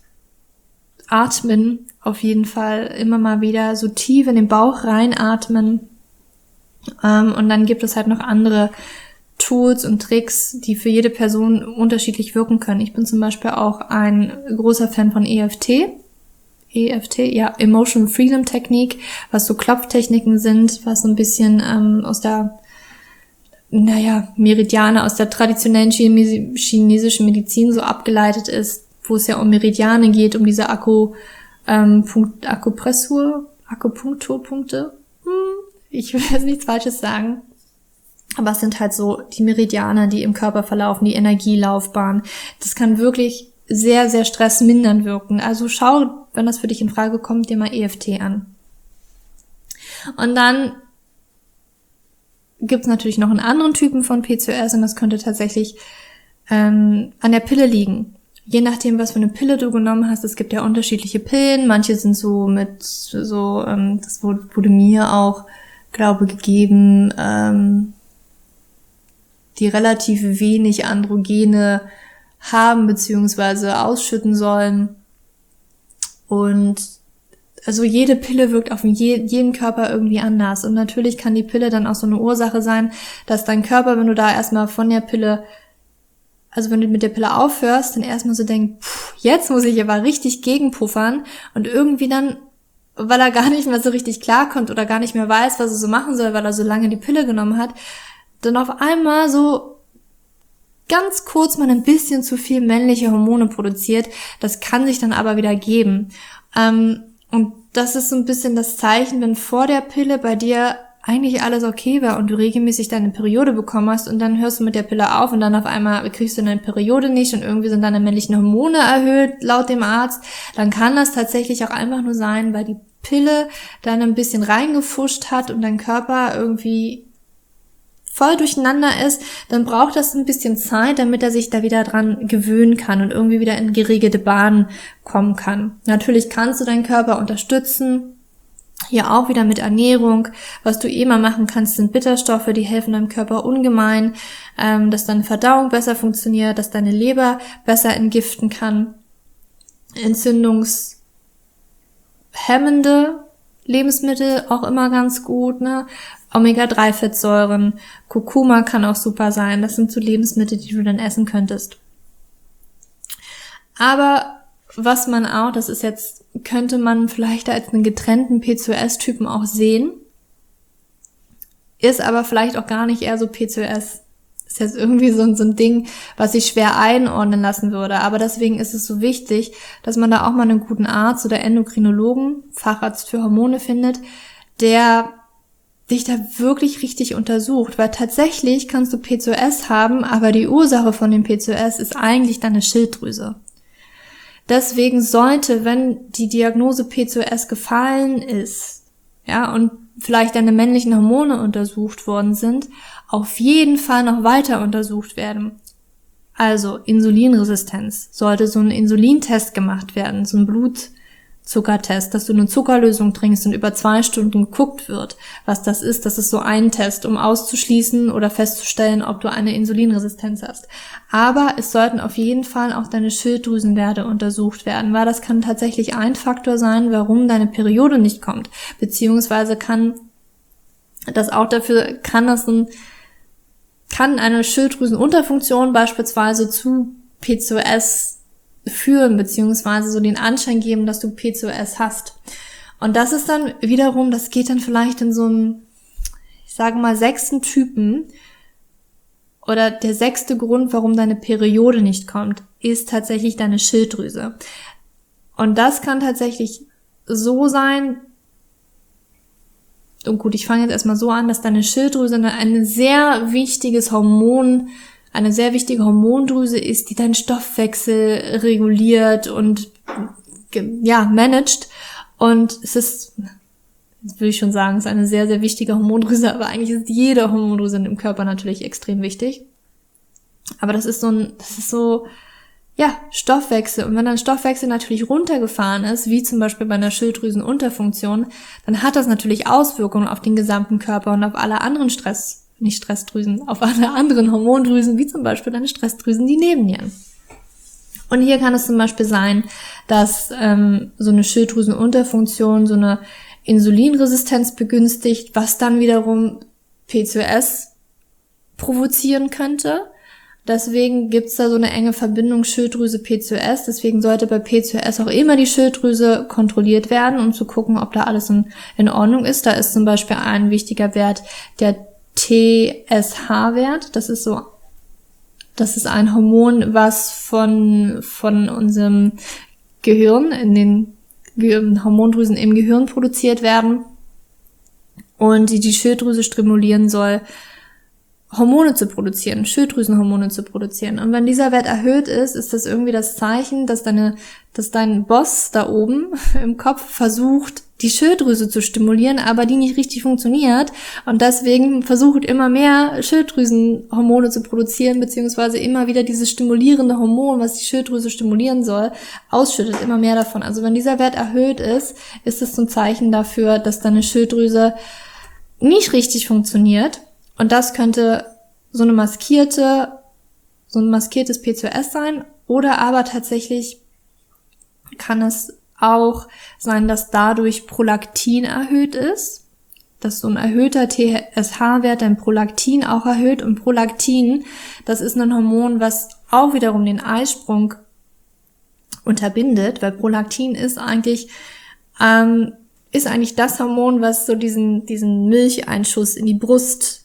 Atmen auf jeden Fall immer mal wieder so tief in den Bauch reinatmen. Ähm, und dann gibt es halt noch andere Tools und Tricks, die für jede Person unterschiedlich wirken können. Ich bin zum Beispiel auch ein großer Fan von E F T. E F T, ja, Emotional Freedom Technik, was so Klopftechniken sind, was so ein bisschen ähm, aus der, naja, Meridiane, aus der traditionellen Chines- chinesischen Medizin so abgeleitet ist, wo es ja um Meridiane geht, um diese Akku, ähm, Punkt, Akupressur, Akupunkturpunkte. Hm, ich will jetzt nichts Falsches sagen. Aber es sind halt so die Meridiane, die im Körper verlaufen, die Energielaufbahn. Das kann wirklich sehr, sehr stressmindernd wirken. Also schau, wenn das für dich in Frage kommt, dir mal E F T an. Und dann gibt es natürlich noch einen anderen Typen von P C O S und das könnte tatsächlich ähm, an der Pille liegen. Je nachdem, was für eine Pille du genommen hast, es gibt ja unterschiedliche Pillen. Manche sind so mit so, ähm, das wurde mir auch, glaube gegeben, ähm, die relativ wenig Androgene haben bzw. ausschütten sollen. Und also jede Pille wirkt auf jeden Körper irgendwie anders. Und natürlich kann die Pille dann auch so eine Ursache sein, dass dein Körper, wenn du da erstmal von der Pille, also wenn du mit der Pille aufhörst, dann erstmal so denkst, pff, jetzt muss ich aber richtig gegenpuffern und irgendwie dann, weil er gar nicht mehr so richtig klarkommt oder gar nicht mehr weiß, was er so machen soll, weil er so lange die Pille genommen hat, dann auf einmal so ganz kurz mal ein bisschen zu viel männliche Hormone produziert. Das kann sich dann aber wieder geben. Ähm, Und das ist so ein bisschen das Zeichen, wenn vor der Pille bei dir eigentlich alles okay war und du regelmäßig deine Periode bekommen hast und dann hörst du mit der Pille auf und dann auf einmal kriegst du deine Periode nicht und irgendwie sind deine männlichen Hormone erhöht, laut dem Arzt, dann kann das tatsächlich auch einfach nur sein, weil die Pille dann ein bisschen reingefuscht hat und dein Körper irgendwie voll durcheinander ist, dann braucht das ein bisschen Zeit, damit er sich da wieder dran gewöhnen kann und irgendwie wieder in geregelte Bahnen kommen kann. Natürlich kannst du deinen Körper unterstützen, hier auch wieder mit Ernährung. Was du eh mal machen kannst, sind Bitterstoffe, die helfen deinem Körper ungemein, ähm, dass deine Verdauung besser funktioniert, dass deine Leber besser entgiften kann. Entzündungshemmende Lebensmittel auch immer ganz gut, ne? Omega drei Fettsäuren, Kurkuma kann auch super sein. Das sind so Lebensmittel, die du dann essen könntest. Aber was man auch, das ist jetzt, könnte man vielleicht als einen getrennten P C O S-Typen auch sehen, ist aber vielleicht auch gar nicht eher so P C O S. Ist jetzt irgendwie so, so ein Ding, was sich schwer einordnen lassen würde. Aber deswegen ist es so wichtig, dass man da auch mal einen guten Arzt oder Endokrinologen, Facharzt für Hormone findet, der dich da wirklich richtig untersucht, weil tatsächlich kannst du P C O S haben, aber die Ursache von dem P C O S ist eigentlich deine Schilddrüse. Deswegen sollte, wenn die Diagnose P C O S gefallen ist, ja, und vielleicht deine männlichen Hormone untersucht worden sind, auf jeden Fall noch weiter untersucht werden. Also Insulinresistenz. Sollte so ein Insulintest gemacht werden, so ein Blutzuckertest, dass du eine Zuckerlösung trinkst und über zwei Stunden geguckt wird, was das ist. Das ist so ein Test, um auszuschließen oder festzustellen, ob du eine Insulinresistenz hast. Aber es sollten auf jeden Fall auch deine Schilddrüsenwerte untersucht werden, weil das kann tatsächlich ein Faktor sein, warum deine Periode nicht kommt. Beziehungsweise kann das auch dafür, kann das ein, kann eine Schilddrüsenunterfunktion beispielsweise zu P C O S führen, beziehungsweise so den Anschein geben, dass du P C O S hast. Und das ist dann wiederum, das geht dann vielleicht in so einem, ich sage mal, sechsten Typen, oder der sechste Grund, warum deine Periode nicht kommt, ist tatsächlich deine Schilddrüse. Und das kann tatsächlich so sein, und gut, ich fange jetzt erstmal so an, dass deine Schilddrüse ein sehr wichtiges Hormon, eine sehr wichtige Hormondrüse ist, die deinen Stoffwechsel reguliert und ja, managt. Und es ist, das will ich schon sagen, es ist eine sehr, sehr wichtige Hormondrüse, aber eigentlich ist jede Hormondrüse im Körper natürlich extrem wichtig. Aber das ist so ein, das ist so, ja, Stoffwechsel. Und wenn dein Stoffwechsel natürlich runtergefahren ist, wie zum Beispiel bei einer Schilddrüsenunterfunktion, dann hat das natürlich Auswirkungen auf den gesamten Körper und auf alle anderen Stress, nicht Stressdrüsen, auf alle anderen Hormondrüsen, wie zum Beispiel deine Stressdrüsen, die Nebennieren. Und hier kann es zum Beispiel sein, dass ähm, so eine Schilddrüsenunterfunktion so eine Insulinresistenz begünstigt, was dann wiederum P C O S provozieren könnte. Deswegen gibt's da so eine enge Verbindung Schilddrüse-P C O S. Deswegen sollte bei P C O S auch immer die Schilddrüse kontrolliert werden, um zu gucken, ob da alles in, in Ordnung ist. Da ist zum Beispiel ein wichtiger Wert der T S H-Wert. Das ist so, das ist ein Hormon, was von von unserem Gehirn, in den Ge- Hormondrüsen im Gehirn produziert werden und die die Schilddrüse stimulieren soll, Hormone zu produzieren, Schilddrüsenhormone zu produzieren. Und wenn dieser Wert erhöht ist, ist das irgendwie das Zeichen, dass deine, dass dein Boss da oben im Kopf versucht, die Schilddrüse zu stimulieren, aber die nicht richtig funktioniert und deswegen versucht immer mehr Schilddrüsenhormone zu produzieren, beziehungsweise immer wieder dieses stimulierende Hormon, was die Schilddrüse stimulieren soll, ausschüttet, immer mehr davon. Also wenn dieser Wert erhöht ist, ist es so ein Zeichen dafür, dass deine Schilddrüse nicht richtig funktioniert. Und das könnte so eine maskierte, so ein maskiertes P C O S sein, oder aber tatsächlich kann es auch sein, dass dadurch Prolaktin erhöht ist, dass so ein erhöhter T S H-Wert dein Prolaktin auch erhöht. Und Prolaktin, das ist ein Hormon, was auch wiederum den Eisprung unterbindet, weil Prolaktin ist eigentlich ähm, ist eigentlich das Hormon, was so diesen diesen Milcheinschuss in die Brust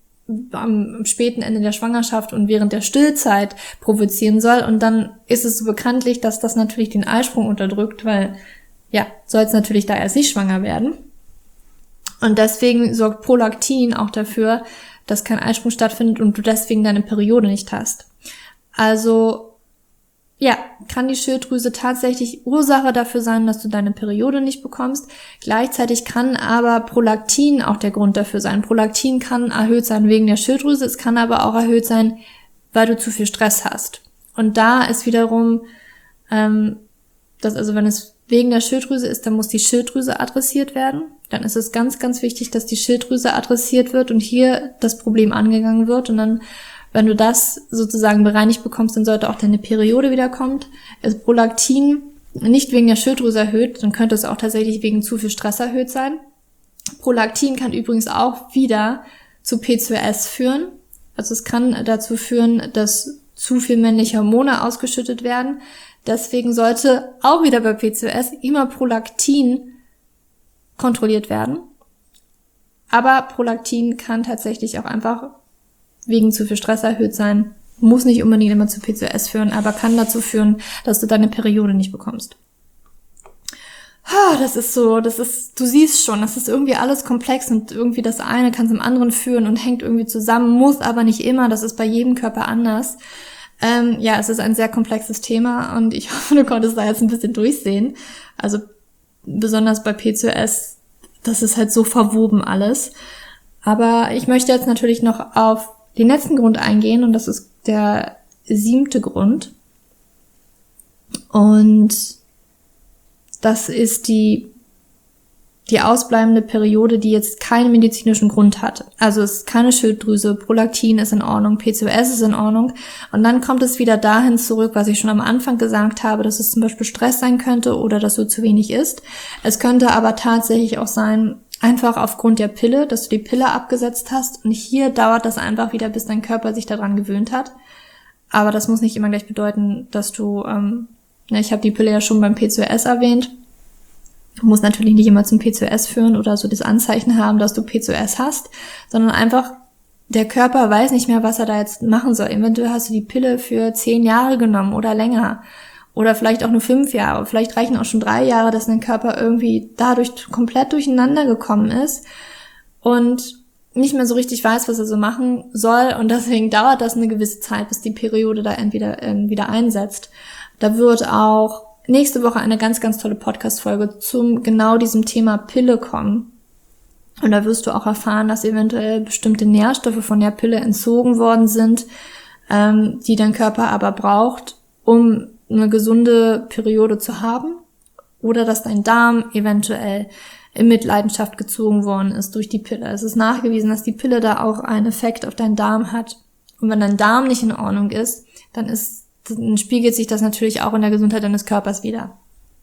am späten Ende der Schwangerschaft und während der Stillzeit provozieren soll. Und dann ist es so bekanntlich, dass das natürlich den Eisprung unterdrückt, weil ja, sollst natürlich da erst nicht schwanger werden. Und deswegen sorgt Prolaktin auch dafür, dass kein Eisprung stattfindet und du deswegen deine Periode nicht hast. Also ja, kann die Schilddrüse tatsächlich Ursache dafür sein, dass du deine Periode nicht bekommst. Gleichzeitig kann aber Prolaktin auch der Grund dafür sein. Prolaktin kann erhöht sein wegen der Schilddrüse, es kann aber auch erhöht sein, weil du zu viel Stress hast. Und da ist wiederum, ähm, dass also wenn es wegen der Schilddrüse ist, dann muss die Schilddrüse adressiert werden. Dann ist es ganz, ganz wichtig, dass die Schilddrüse adressiert wird und hier das Problem angegangen wird. Und dann, wenn du das sozusagen bereinigt bekommst, dann sollte auch deine Periode wiederkommen. Ist Prolaktin nicht wegen der Schilddrüse erhöht, dann könnte es auch tatsächlich wegen zu viel Stress erhöht sein. Prolaktin kann übrigens auch wieder zu P C O S führen. Also es kann dazu führen, dass zu viel männliche Hormone ausgeschüttet werden. Deswegen sollte auch wieder bei P C O S immer Prolaktin kontrolliert werden. Aber Prolaktin kann tatsächlich auch einfach wegen zu viel Stress erhöht sein. Muss nicht unbedingt immer zu P C O S führen, aber kann dazu führen, dass du deine Periode nicht bekommst. Das ist so, das ist, du siehst schon, das ist irgendwie alles komplex und irgendwie das eine kann zum anderen führen und hängt irgendwie zusammen, muss aber nicht immer, das ist bei jedem Körper anders. Ähm, ja, es ist ein sehr komplexes Thema und ich hoffe, du konntest da jetzt ein bisschen durchsehen. Also besonders bei P C O S, das ist halt so verwoben alles. Aber ich möchte jetzt natürlich noch auf den letzten Grund eingehen und das ist der siebte Grund. Und das ist die die ausbleibende Periode, die jetzt keinen medizinischen Grund hat. Also es ist keine Schilddrüse, Prolaktin ist in Ordnung, P C O S ist in Ordnung. Und dann kommt es wieder dahin zurück, was ich schon am Anfang gesagt habe, dass es zum Beispiel Stress sein könnte oder dass du zu wenig isst. Es könnte aber tatsächlich auch sein, einfach aufgrund der Pille, dass du die Pille abgesetzt hast. Und hier dauert das einfach wieder, bis dein Körper sich daran gewöhnt hat. Aber das muss nicht immer gleich bedeuten, dass du, ähm, ne, ich habe die Pille ja schon beim P C O S erwähnt, muss natürlich nicht immer zum P C O S führen oder so das Anzeichen haben, dass du P C O S hast, sondern einfach der Körper weiß nicht mehr, was er da jetzt machen soll. Eventuell hast du die Pille für zehn Jahre genommen oder länger oder vielleicht auch nur fünf Jahre. Vielleicht reichen auch schon drei Jahre, dass dein Körper irgendwie dadurch komplett durcheinander gekommen ist und nicht mehr so richtig weiß, was er so machen soll. Und deswegen dauert das eine gewisse Zeit, bis die Periode da entweder äh, wieder einsetzt. Da wird auch nächste Woche eine ganz, ganz tolle Podcast-Folge zum genau diesem Thema Pille kommen. Und da wirst du auch erfahren, dass eventuell bestimmte Nährstoffe von der Pille entzogen worden sind, ähm, die dein Körper aber braucht, um eine gesunde Periode zu haben. Oder dass dein Darm eventuell in Mitleidenschaft gezogen worden ist durch die Pille. Es ist nachgewiesen, dass die Pille da auch einen Effekt auf deinen Darm hat. Und wenn dein Darm nicht in Ordnung ist, dann ist dann spiegelt sich das natürlich auch in der Gesundheit deines Körpers wider.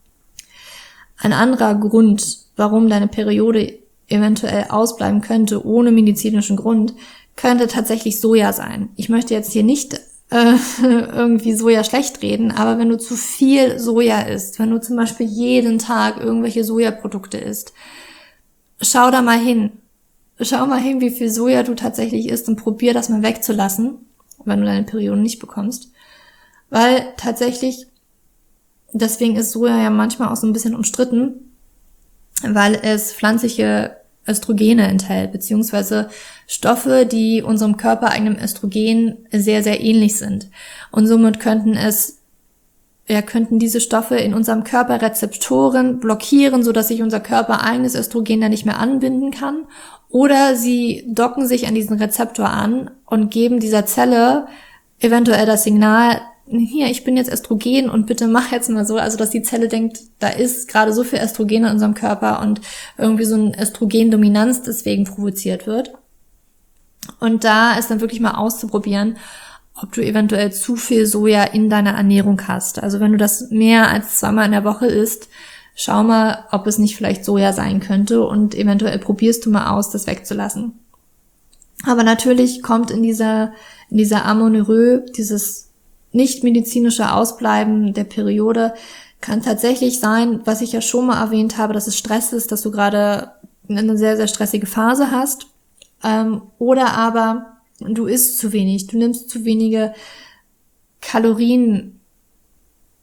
Ein anderer Grund, warum deine Periode eventuell ausbleiben könnte, ohne medizinischen Grund, könnte tatsächlich Soja sein. Ich möchte jetzt hier nicht äh, irgendwie Soja schlecht reden, aber wenn du zu viel Soja isst, wenn du zum Beispiel jeden Tag irgendwelche Sojaprodukte isst, schau da mal hin. Schau mal hin, wie viel Soja du tatsächlich isst und probier das mal wegzulassen, wenn du deine Periode nicht bekommst. Weil tatsächlich, deswegen ist Soja ja manchmal auch so ein bisschen umstritten, weil es pflanzliche Östrogene enthält, beziehungsweise Stoffe, die unserem körpereigenen Östrogen sehr, sehr ähnlich sind. Und somit könnten es, ja, könnten diese Stoffe in unserem Körper Rezeptoren blockieren, sodass sich unser körpereigenes Östrogen da nicht mehr anbinden kann. Oder sie docken sich an diesen Rezeptor an und geben dieser Zelle eventuell das Signal, hier, ich bin jetzt Östrogen und bitte mach jetzt mal so, also dass die Zelle denkt, da ist gerade so viel Östrogen in unserem Körper und irgendwie so eine Östrogendominanz deswegen provoziert wird. Und da ist dann wirklich mal auszuprobieren, ob du eventuell zu viel Soja in deiner Ernährung hast. Also wenn du das mehr als zweimal in der Woche isst, schau mal, ob es nicht vielleicht Soja sein könnte und eventuell probierst du mal aus, das wegzulassen. Aber natürlich kommt in dieser, in dieser Amenorrhoe, dieses nicht medizinische Ausbleiben der Periode, kann tatsächlich sein, was ich ja schon mal erwähnt habe, dass es Stress ist, dass du gerade eine sehr, sehr stressige Phase hast. Ähm, oder aber du isst zu wenig, du nimmst zu wenige Kalorien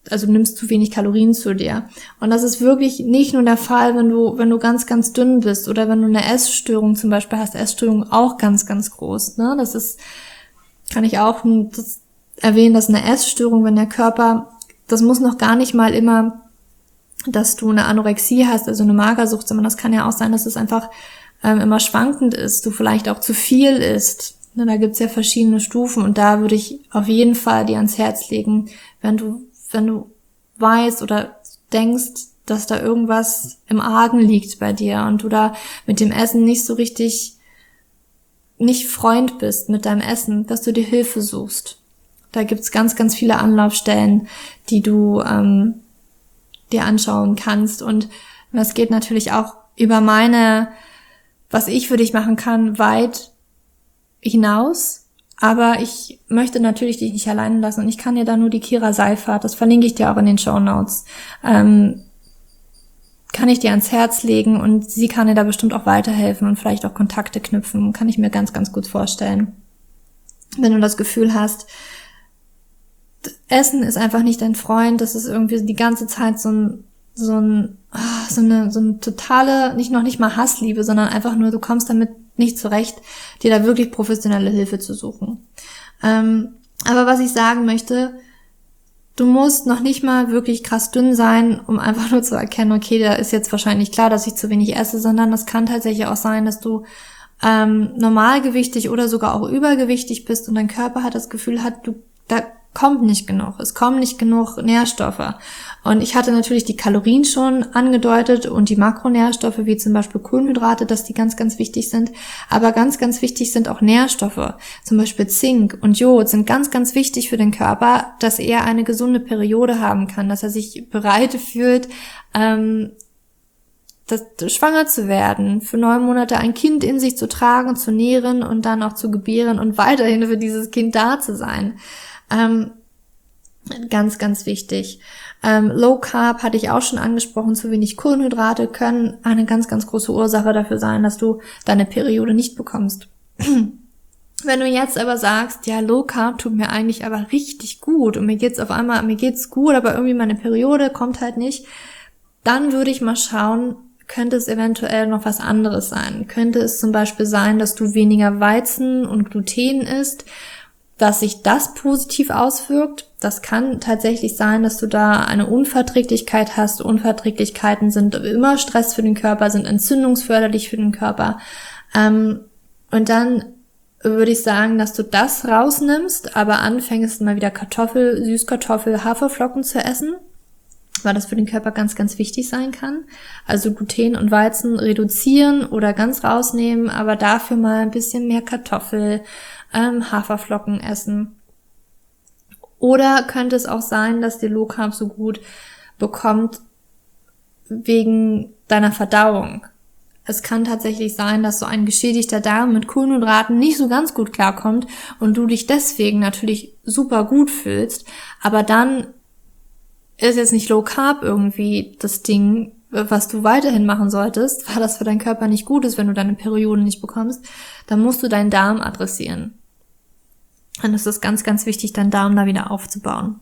also du nimmst zu wenig Kalorien zu dir. Und das ist wirklich nicht nur der Fall, wenn du, wenn du ganz, ganz dünn bist oder wenn du eine Essstörung zum Beispiel hast. Essstörung auch ganz, ganz groß, ne? Das ist, kann ich auch das erwähnen, dass eine Essstörung, wenn der Körper, das muss noch gar nicht mal immer, dass du eine Anorexie hast, also eine Magersucht, sondern das kann ja auch sein, dass es einfach ähm, immer schwankend ist, du vielleicht auch zu viel isst. Ne? Da gibt's ja verschiedene Stufen und da würde ich auf jeden Fall dir ans Herz legen, wenn du wenn du weißt oder denkst, dass da irgendwas im Argen liegt bei dir und du da mit dem Essen nicht so richtig, nicht Freund bist mit deinem Essen, dass du dir Hilfe suchst. Da gibt's ganz, ganz viele Anlaufstellen, die du ähm, dir anschauen kannst und das geht natürlich auch über meine, was ich für dich machen kann, weit hinaus. Aber ich möchte natürlich dich nicht alleine lassen und ich kann dir da nur die Kira Seifert, das verlinke ich dir auch in den Shownotes, ähm, kann ich dir ans Herz legen und sie kann dir da bestimmt auch weiterhelfen und vielleicht auch Kontakte knüpfen, kann ich mir ganz, ganz gut vorstellen. Wenn du das Gefühl hast, Essen ist einfach nicht dein Freund, das ist irgendwie die ganze Zeit so ein, so ein, so eine, so eine totale, nicht noch nicht mal Hassliebe, sondern einfach nur, du kommst damit nicht zurecht, dir da wirklich professionelle Hilfe zu suchen. Ähm, aber was ich sagen möchte, du musst noch nicht mal wirklich krass dünn sein, um einfach nur zu erkennen, okay, da ist jetzt wahrscheinlich klar, dass ich zu wenig esse, sondern das kann tatsächlich auch sein, dass du ähm, normalgewichtig oder sogar auch übergewichtig bist und dein Körper hat das Gefühl hat, du da kommt nicht genug, es kommen nicht genug Nährstoffe. Und ich hatte natürlich die Kalorien schon angedeutet und die Makronährstoffe, wie zum Beispiel Kohlenhydrate, dass die ganz, ganz wichtig sind. Aber ganz, ganz wichtig sind auch Nährstoffe. Zum Beispiel Zink und Jod sind ganz, ganz wichtig für den Körper, dass er eine gesunde Periode haben kann, dass er sich bereit fühlt, ähm, das, schwanger zu werden, für neun Monate ein Kind in sich zu tragen, zu nähren und dann auch zu gebären und weiterhin für dieses Kind da zu sein. Ähm, ganz, ganz wichtig. Ähm, Low Carb hatte ich auch schon angesprochen, zu wenig Kohlenhydrate können eine ganz, ganz große Ursache dafür sein, dass du deine Periode nicht bekommst. Wenn du jetzt aber sagst, ja, Low Carb tut mir eigentlich aber richtig gut und mir geht's auf einmal, mir geht's gut, aber irgendwie meine Periode kommt halt nicht, dann würde ich mal schauen, könnte es eventuell noch was anderes sein. Könnte es zum Beispiel sein, dass du weniger Weizen und Gluten isst, dass sich das positiv auswirkt. Das kann tatsächlich sein, dass du da eine Unverträglichkeit hast. Unverträglichkeiten sind immer Stress für den Körper, sind entzündungsförderlich für den Körper. Ähm, und dann würde ich sagen, dass du das rausnimmst, aber anfängst mal wieder Kartoffel, Süßkartoffel, Haferflocken zu essen, weil das für den Körper ganz, ganz wichtig sein kann. Also Gluten und Weizen reduzieren oder ganz rausnehmen, aber dafür mal ein bisschen mehr Kartoffel, ähm, Haferflocken essen. Oder könnte es auch sein, dass dir Low Carb so gut bekommt wegen deiner Verdauung. Es kann tatsächlich sein, dass so ein geschädigter Darm mit Kohlenhydraten nicht so ganz gut klarkommt und du dich deswegen natürlich super gut fühlst, aber dann ist jetzt nicht Low Carb irgendwie das Ding, was du weiterhin machen solltest, weil das für deinen Körper nicht gut ist, wenn du deine Periode nicht bekommst, dann musst du deinen Darm adressieren. Und es ist ganz, ganz wichtig, deinen Darm da wieder aufzubauen.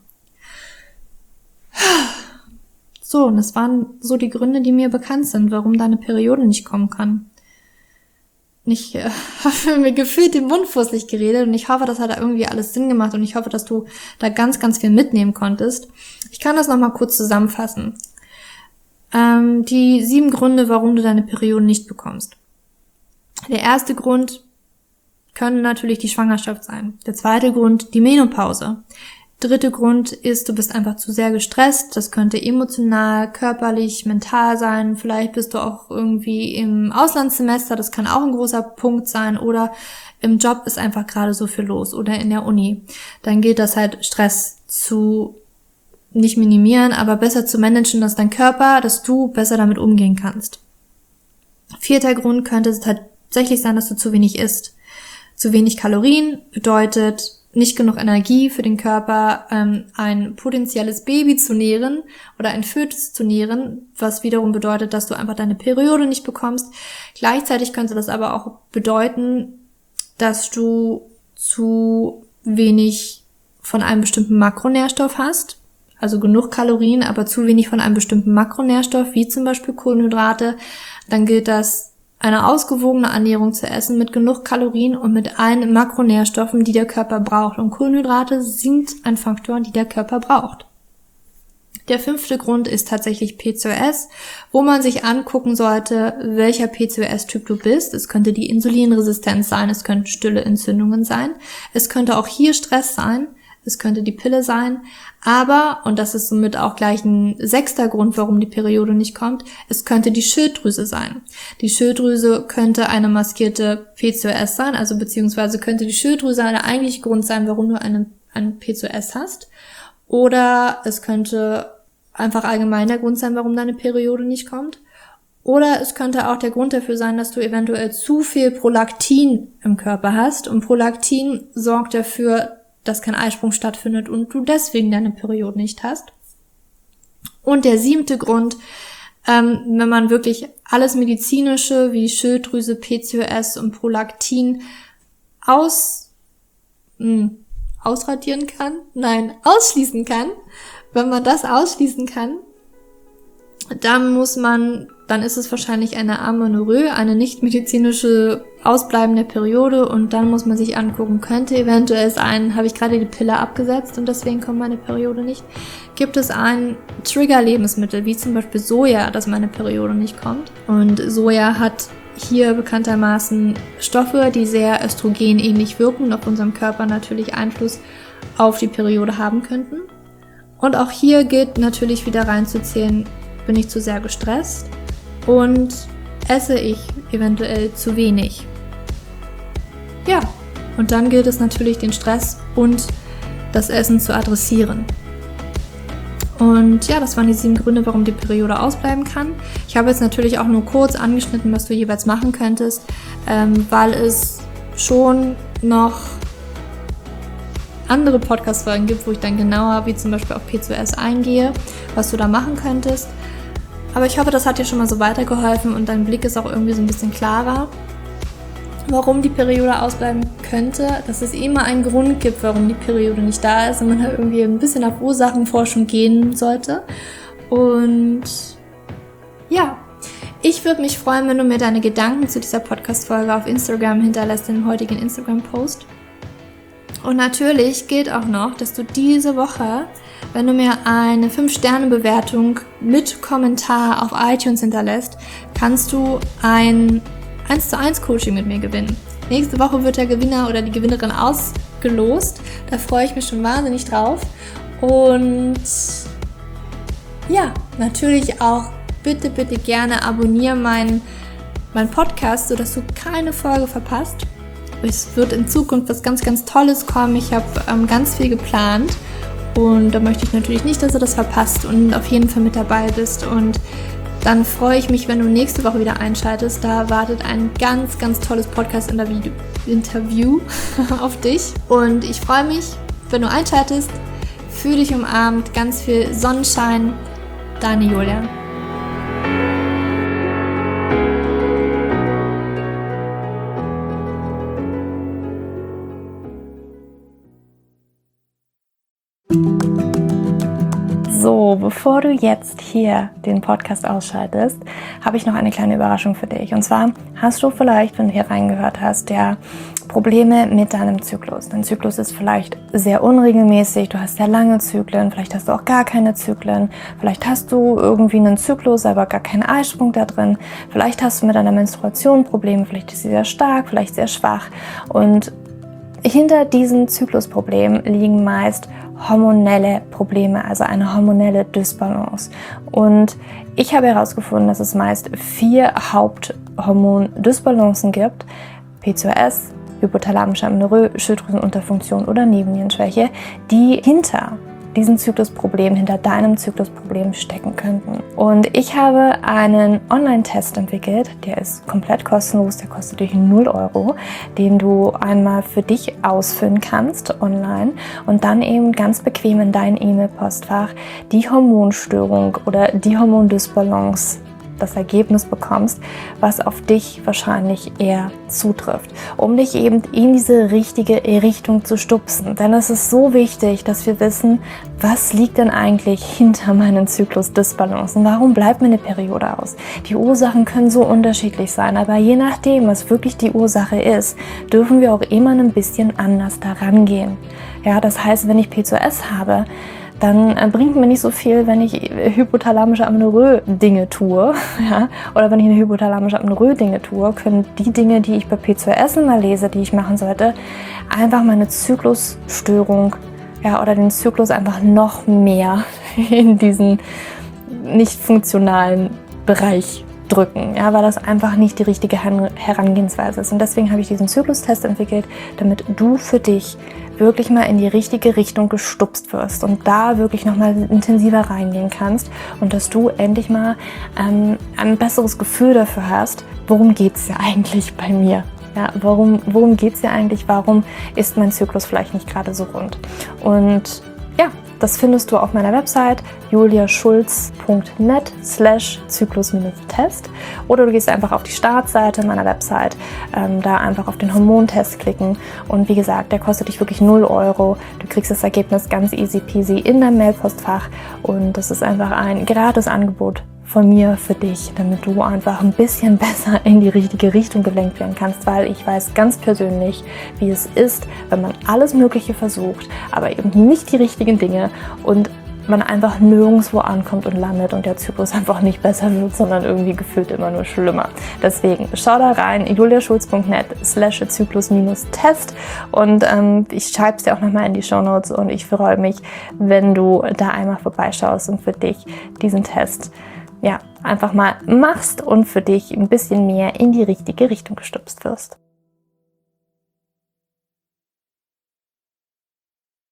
So, und das waren so die Gründe, die mir bekannt sind, warum deine Periode nicht kommen kann. Ich äh, habe mir gefühlt den Mund fusselig geredet und ich hoffe, das hat da irgendwie alles Sinn gemacht und ich hoffe, dass du da ganz, ganz viel mitnehmen konntest. Ich kann das nochmal kurz zusammenfassen. Ähm, die sieben Gründe, warum du deine Periode nicht bekommst. Der erste Grund können natürlich die Schwangerschaft sein. Der zweite Grund, die Menopause. Dritte Grund ist, du bist einfach zu sehr gestresst. Das könnte emotional, körperlich, mental sein. Vielleicht bist du auch irgendwie im Auslandssemester. Das kann auch ein großer Punkt sein. Oder im Job ist einfach gerade so viel los. Oder in der Uni. Dann gilt das halt, Stress zu nicht minimieren, aber besser zu managen, dass dein Körper, dass du besser damit umgehen kannst. Vierter Grund könnte es tatsächlich sein, dass du zu wenig isst. Zu wenig Kalorien bedeutet nicht genug Energie für den Körper, ähm, ein potenzielles Baby zu nähren oder ein Fötus zu nähren, was wiederum bedeutet, dass du einfach deine Periode nicht bekommst. Gleichzeitig könnte das aber auch bedeuten, dass du zu wenig von einem bestimmten Makronährstoff hast. also genug Kalorien, aber zu wenig von einem bestimmten Makronährstoff, wie zum Beispiel Kohlenhydrate, dann gilt das, eine ausgewogene Ernährung zu essen mit genug Kalorien und mit allen Makronährstoffen, die der Körper braucht. Und Kohlenhydrate sind ein Faktor, die der Körper braucht. Der fünfte Grund ist tatsächlich P C O S, wo man sich angucken sollte, welcher P C O S-Typ du bist. Es könnte die Insulinresistenz sein, es könnten stille Entzündungen sein, es könnte auch hier Stress sein, es könnte die Pille sein, aber, und das ist somit auch gleich ein sechster Grund, warum die Periode nicht kommt, es könnte die Schilddrüse sein. Die Schilddrüse könnte eine maskierte P C O S sein, also beziehungsweise könnte die Schilddrüse der eigentliche Grund sein, warum du einen, einen P C O S hast. Oder es könnte einfach allgemein der Grund sein, warum deine Periode nicht kommt. Oder es könnte auch der Grund dafür sein, dass du eventuell zu viel Prolaktin im Körper hast. Und Prolaktin sorgt dafür, dass kein Eisprung stattfindet und du deswegen deine Periode nicht hast. Und der siebte Grund, ähm, wenn man wirklich alles Medizinische wie Schilddrüse, P C O S und Prolaktin aus, mh, ausradieren kann, nein, ausschließen kann, wenn man das ausschließen kann, dann muss man, dann ist es wahrscheinlich eine Amenorrhoe, eine nicht medizinische ausbleibende Periode und dann muss man sich angucken, könnte eventuell sein, habe ich gerade die Pille abgesetzt und deswegen kommt meine Periode nicht, gibt es ein Trigger-Lebensmittel, wie zum Beispiel Soja, dass meine Periode nicht kommt. Und Soja hat hier bekanntermaßen Stoffe, die sehr östrogenähnlich wirken und auf unserem Körper natürlich Einfluss auf die Periode haben könnten. Und auch hier gilt natürlich wieder reinzuzählen, bin ich zu sehr gestresst und esse ich eventuell zu wenig. Ja, und dann gilt es natürlich, den Stress und das Essen zu adressieren. Und ja, das waren die sieben Gründe, warum die Periode ausbleiben kann. Ich habe jetzt natürlich auch nur kurz angeschnitten, was du jeweils machen könntest, ähm, weil es schon noch andere Podcast-Folgen gibt, wo ich dann genauer, wie zum Beispiel auf P C O S eingehe, was du da machen könntest. Aber ich hoffe, das hat dir schon mal so weitergeholfen und dein Blick ist auch irgendwie so ein bisschen klarer, warum die Periode ausbleiben könnte, dass es immer einen Grund gibt, warum die Periode nicht da ist und man halt irgendwie ein bisschen auf Ursachenforschung gehen sollte. Und ja, ich würde mich freuen, wenn du mir deine Gedanken zu dieser Podcast-Folge auf Instagram hinterlässt, in dem heutigen Instagram-Post. Und natürlich gilt auch noch, dass du diese Woche, wenn du mir eine fünf Sterne Bewertung mit Kommentar auf iTunes hinterlässt, kannst du ein eins zu eins Coaching mit mir gewinnen. Nächste Woche wird der Gewinner oder die Gewinnerin ausgelost. Da freue ich mich schon wahnsinnig drauf. Und ja, natürlich auch bitte, bitte gerne abonniere meinen mein Podcast, sodass du keine Folge verpasst. Es wird in Zukunft was ganz, ganz Tolles kommen. Ich habe ähm, ganz viel geplant und da möchte ich natürlich nicht, dass du das verpasst und auf jeden Fall mit dabei bist. Und dann freue ich mich, wenn du nächste Woche wieder einschaltest. Da wartet ein ganz, ganz tolles Podcast-Interview auf dich. Und ich freue mich, wenn du einschaltest. Fühl dich umarmt, ganz viel Sonnenschein. Deine Julia. So, bevor du jetzt hier den Podcast ausschaltest, habe ich noch eine kleine Überraschung für dich. Und zwar hast du vielleicht, wenn du hier reingehört hast, ja Probleme mit deinem Zyklus. Dein Zyklus ist vielleicht sehr unregelmäßig, du hast sehr lange Zyklen, vielleicht hast du auch gar keine Zyklen, vielleicht hast du irgendwie einen Zyklus, aber gar keinen Eisprung da drin, vielleicht hast du mit deiner Menstruation Probleme, vielleicht ist sie sehr stark, vielleicht sehr schwach. Und hinter diesen Zyklusproblemen liegen meist hormonelle Probleme, also eine hormonelle Dysbalance. Und ich habe herausgefunden, dass es meist vier Haupthormon-Dysbalancen gibt: P C O S, hypothalamische Amenorrhoe, Schilddrüsenunterfunktion oder Nebennierenschwäche, die hinter diesen Zyklusproblemen, hinter deinem Zyklusproblem stecken könnten. Und ich habe einen Online-Test entwickelt, der ist komplett kostenlos, der kostet dich null Euro, den du einmal für dich ausfüllen kannst online und dann eben ganz bequem in dein E-Mail-Postfach die Hormonstörung oder die Hormondysbalance das Ergebnis bekommst, was auf dich wahrscheinlich eher zutrifft, um dich eben in diese richtige Richtung zu stupsen. Denn es ist so wichtig, dass wir wissen, was liegt denn eigentlich hinter meinen Zyklusdysbalancen? Warum bleibt mir eine Periode aus? Die Ursachen können so unterschiedlich sein, aber je nachdem, was wirklich die Ursache ist, dürfen wir auch immer ein bisschen anders daran gehen. Ja, das heißt, wenn ich P C O S habe, dann bringt mir nicht so viel, wenn ich hypothalamische Amenorrhoe Dinge tue, ja, oder wenn ich eine hypothalamische Amenorrhoe Dinge tue, können die Dinge, die ich bei P C O S immer lese, die ich machen sollte, einfach meine Zyklusstörung, ja, oder den Zyklus einfach noch mehr in diesen nicht funktionalen Bereich drücken, ja, weil das einfach nicht die richtige Herangehensweise ist. Und deswegen habe ich diesen Zyklustest entwickelt, damit du für dich wirklich mal in die richtige Richtung gestupst wirst und da wirklich nochmal intensiver reingehen kannst und dass du endlich mal ähm, ein besseres Gefühl dafür hast, worum geht es ja eigentlich bei mir? Ja, warum, worum geht es ja eigentlich? Warum ist mein Zyklus vielleicht nicht gerade so rund? Und ja, das findest du auf meiner Website juliaschulz punkt net slash zyklus-test oder du gehst einfach auf die Startseite meiner Website, ähm, da einfach auf den Hormontest klicken und wie gesagt, der kostet dich wirklich null Euro. Du kriegst das Ergebnis ganz easy peasy in deinem Mailpostfach und das ist einfach ein gratis Angebot von mir für dich, damit du einfach ein bisschen besser in die richtige Richtung gelenkt werden kannst, weil ich weiß ganz persönlich, wie es ist, wenn man alles Mögliche versucht, aber eben nicht die richtigen Dinge und man einfach nirgendwo ankommt und landet und der Zyklus einfach nicht besser wird, sondern irgendwie gefühlt immer nur schlimmer. Deswegen schau da rein, juliaschulz punkt net slash zyklus-test und ähm, ich schreibe es dir auch nochmal in die Shownotes und ich freue mich, wenn du da einmal vorbeischaust und für dich diesen Test ja, einfach mal machst und für dich ein bisschen mehr in die richtige Richtung gestupst wirst.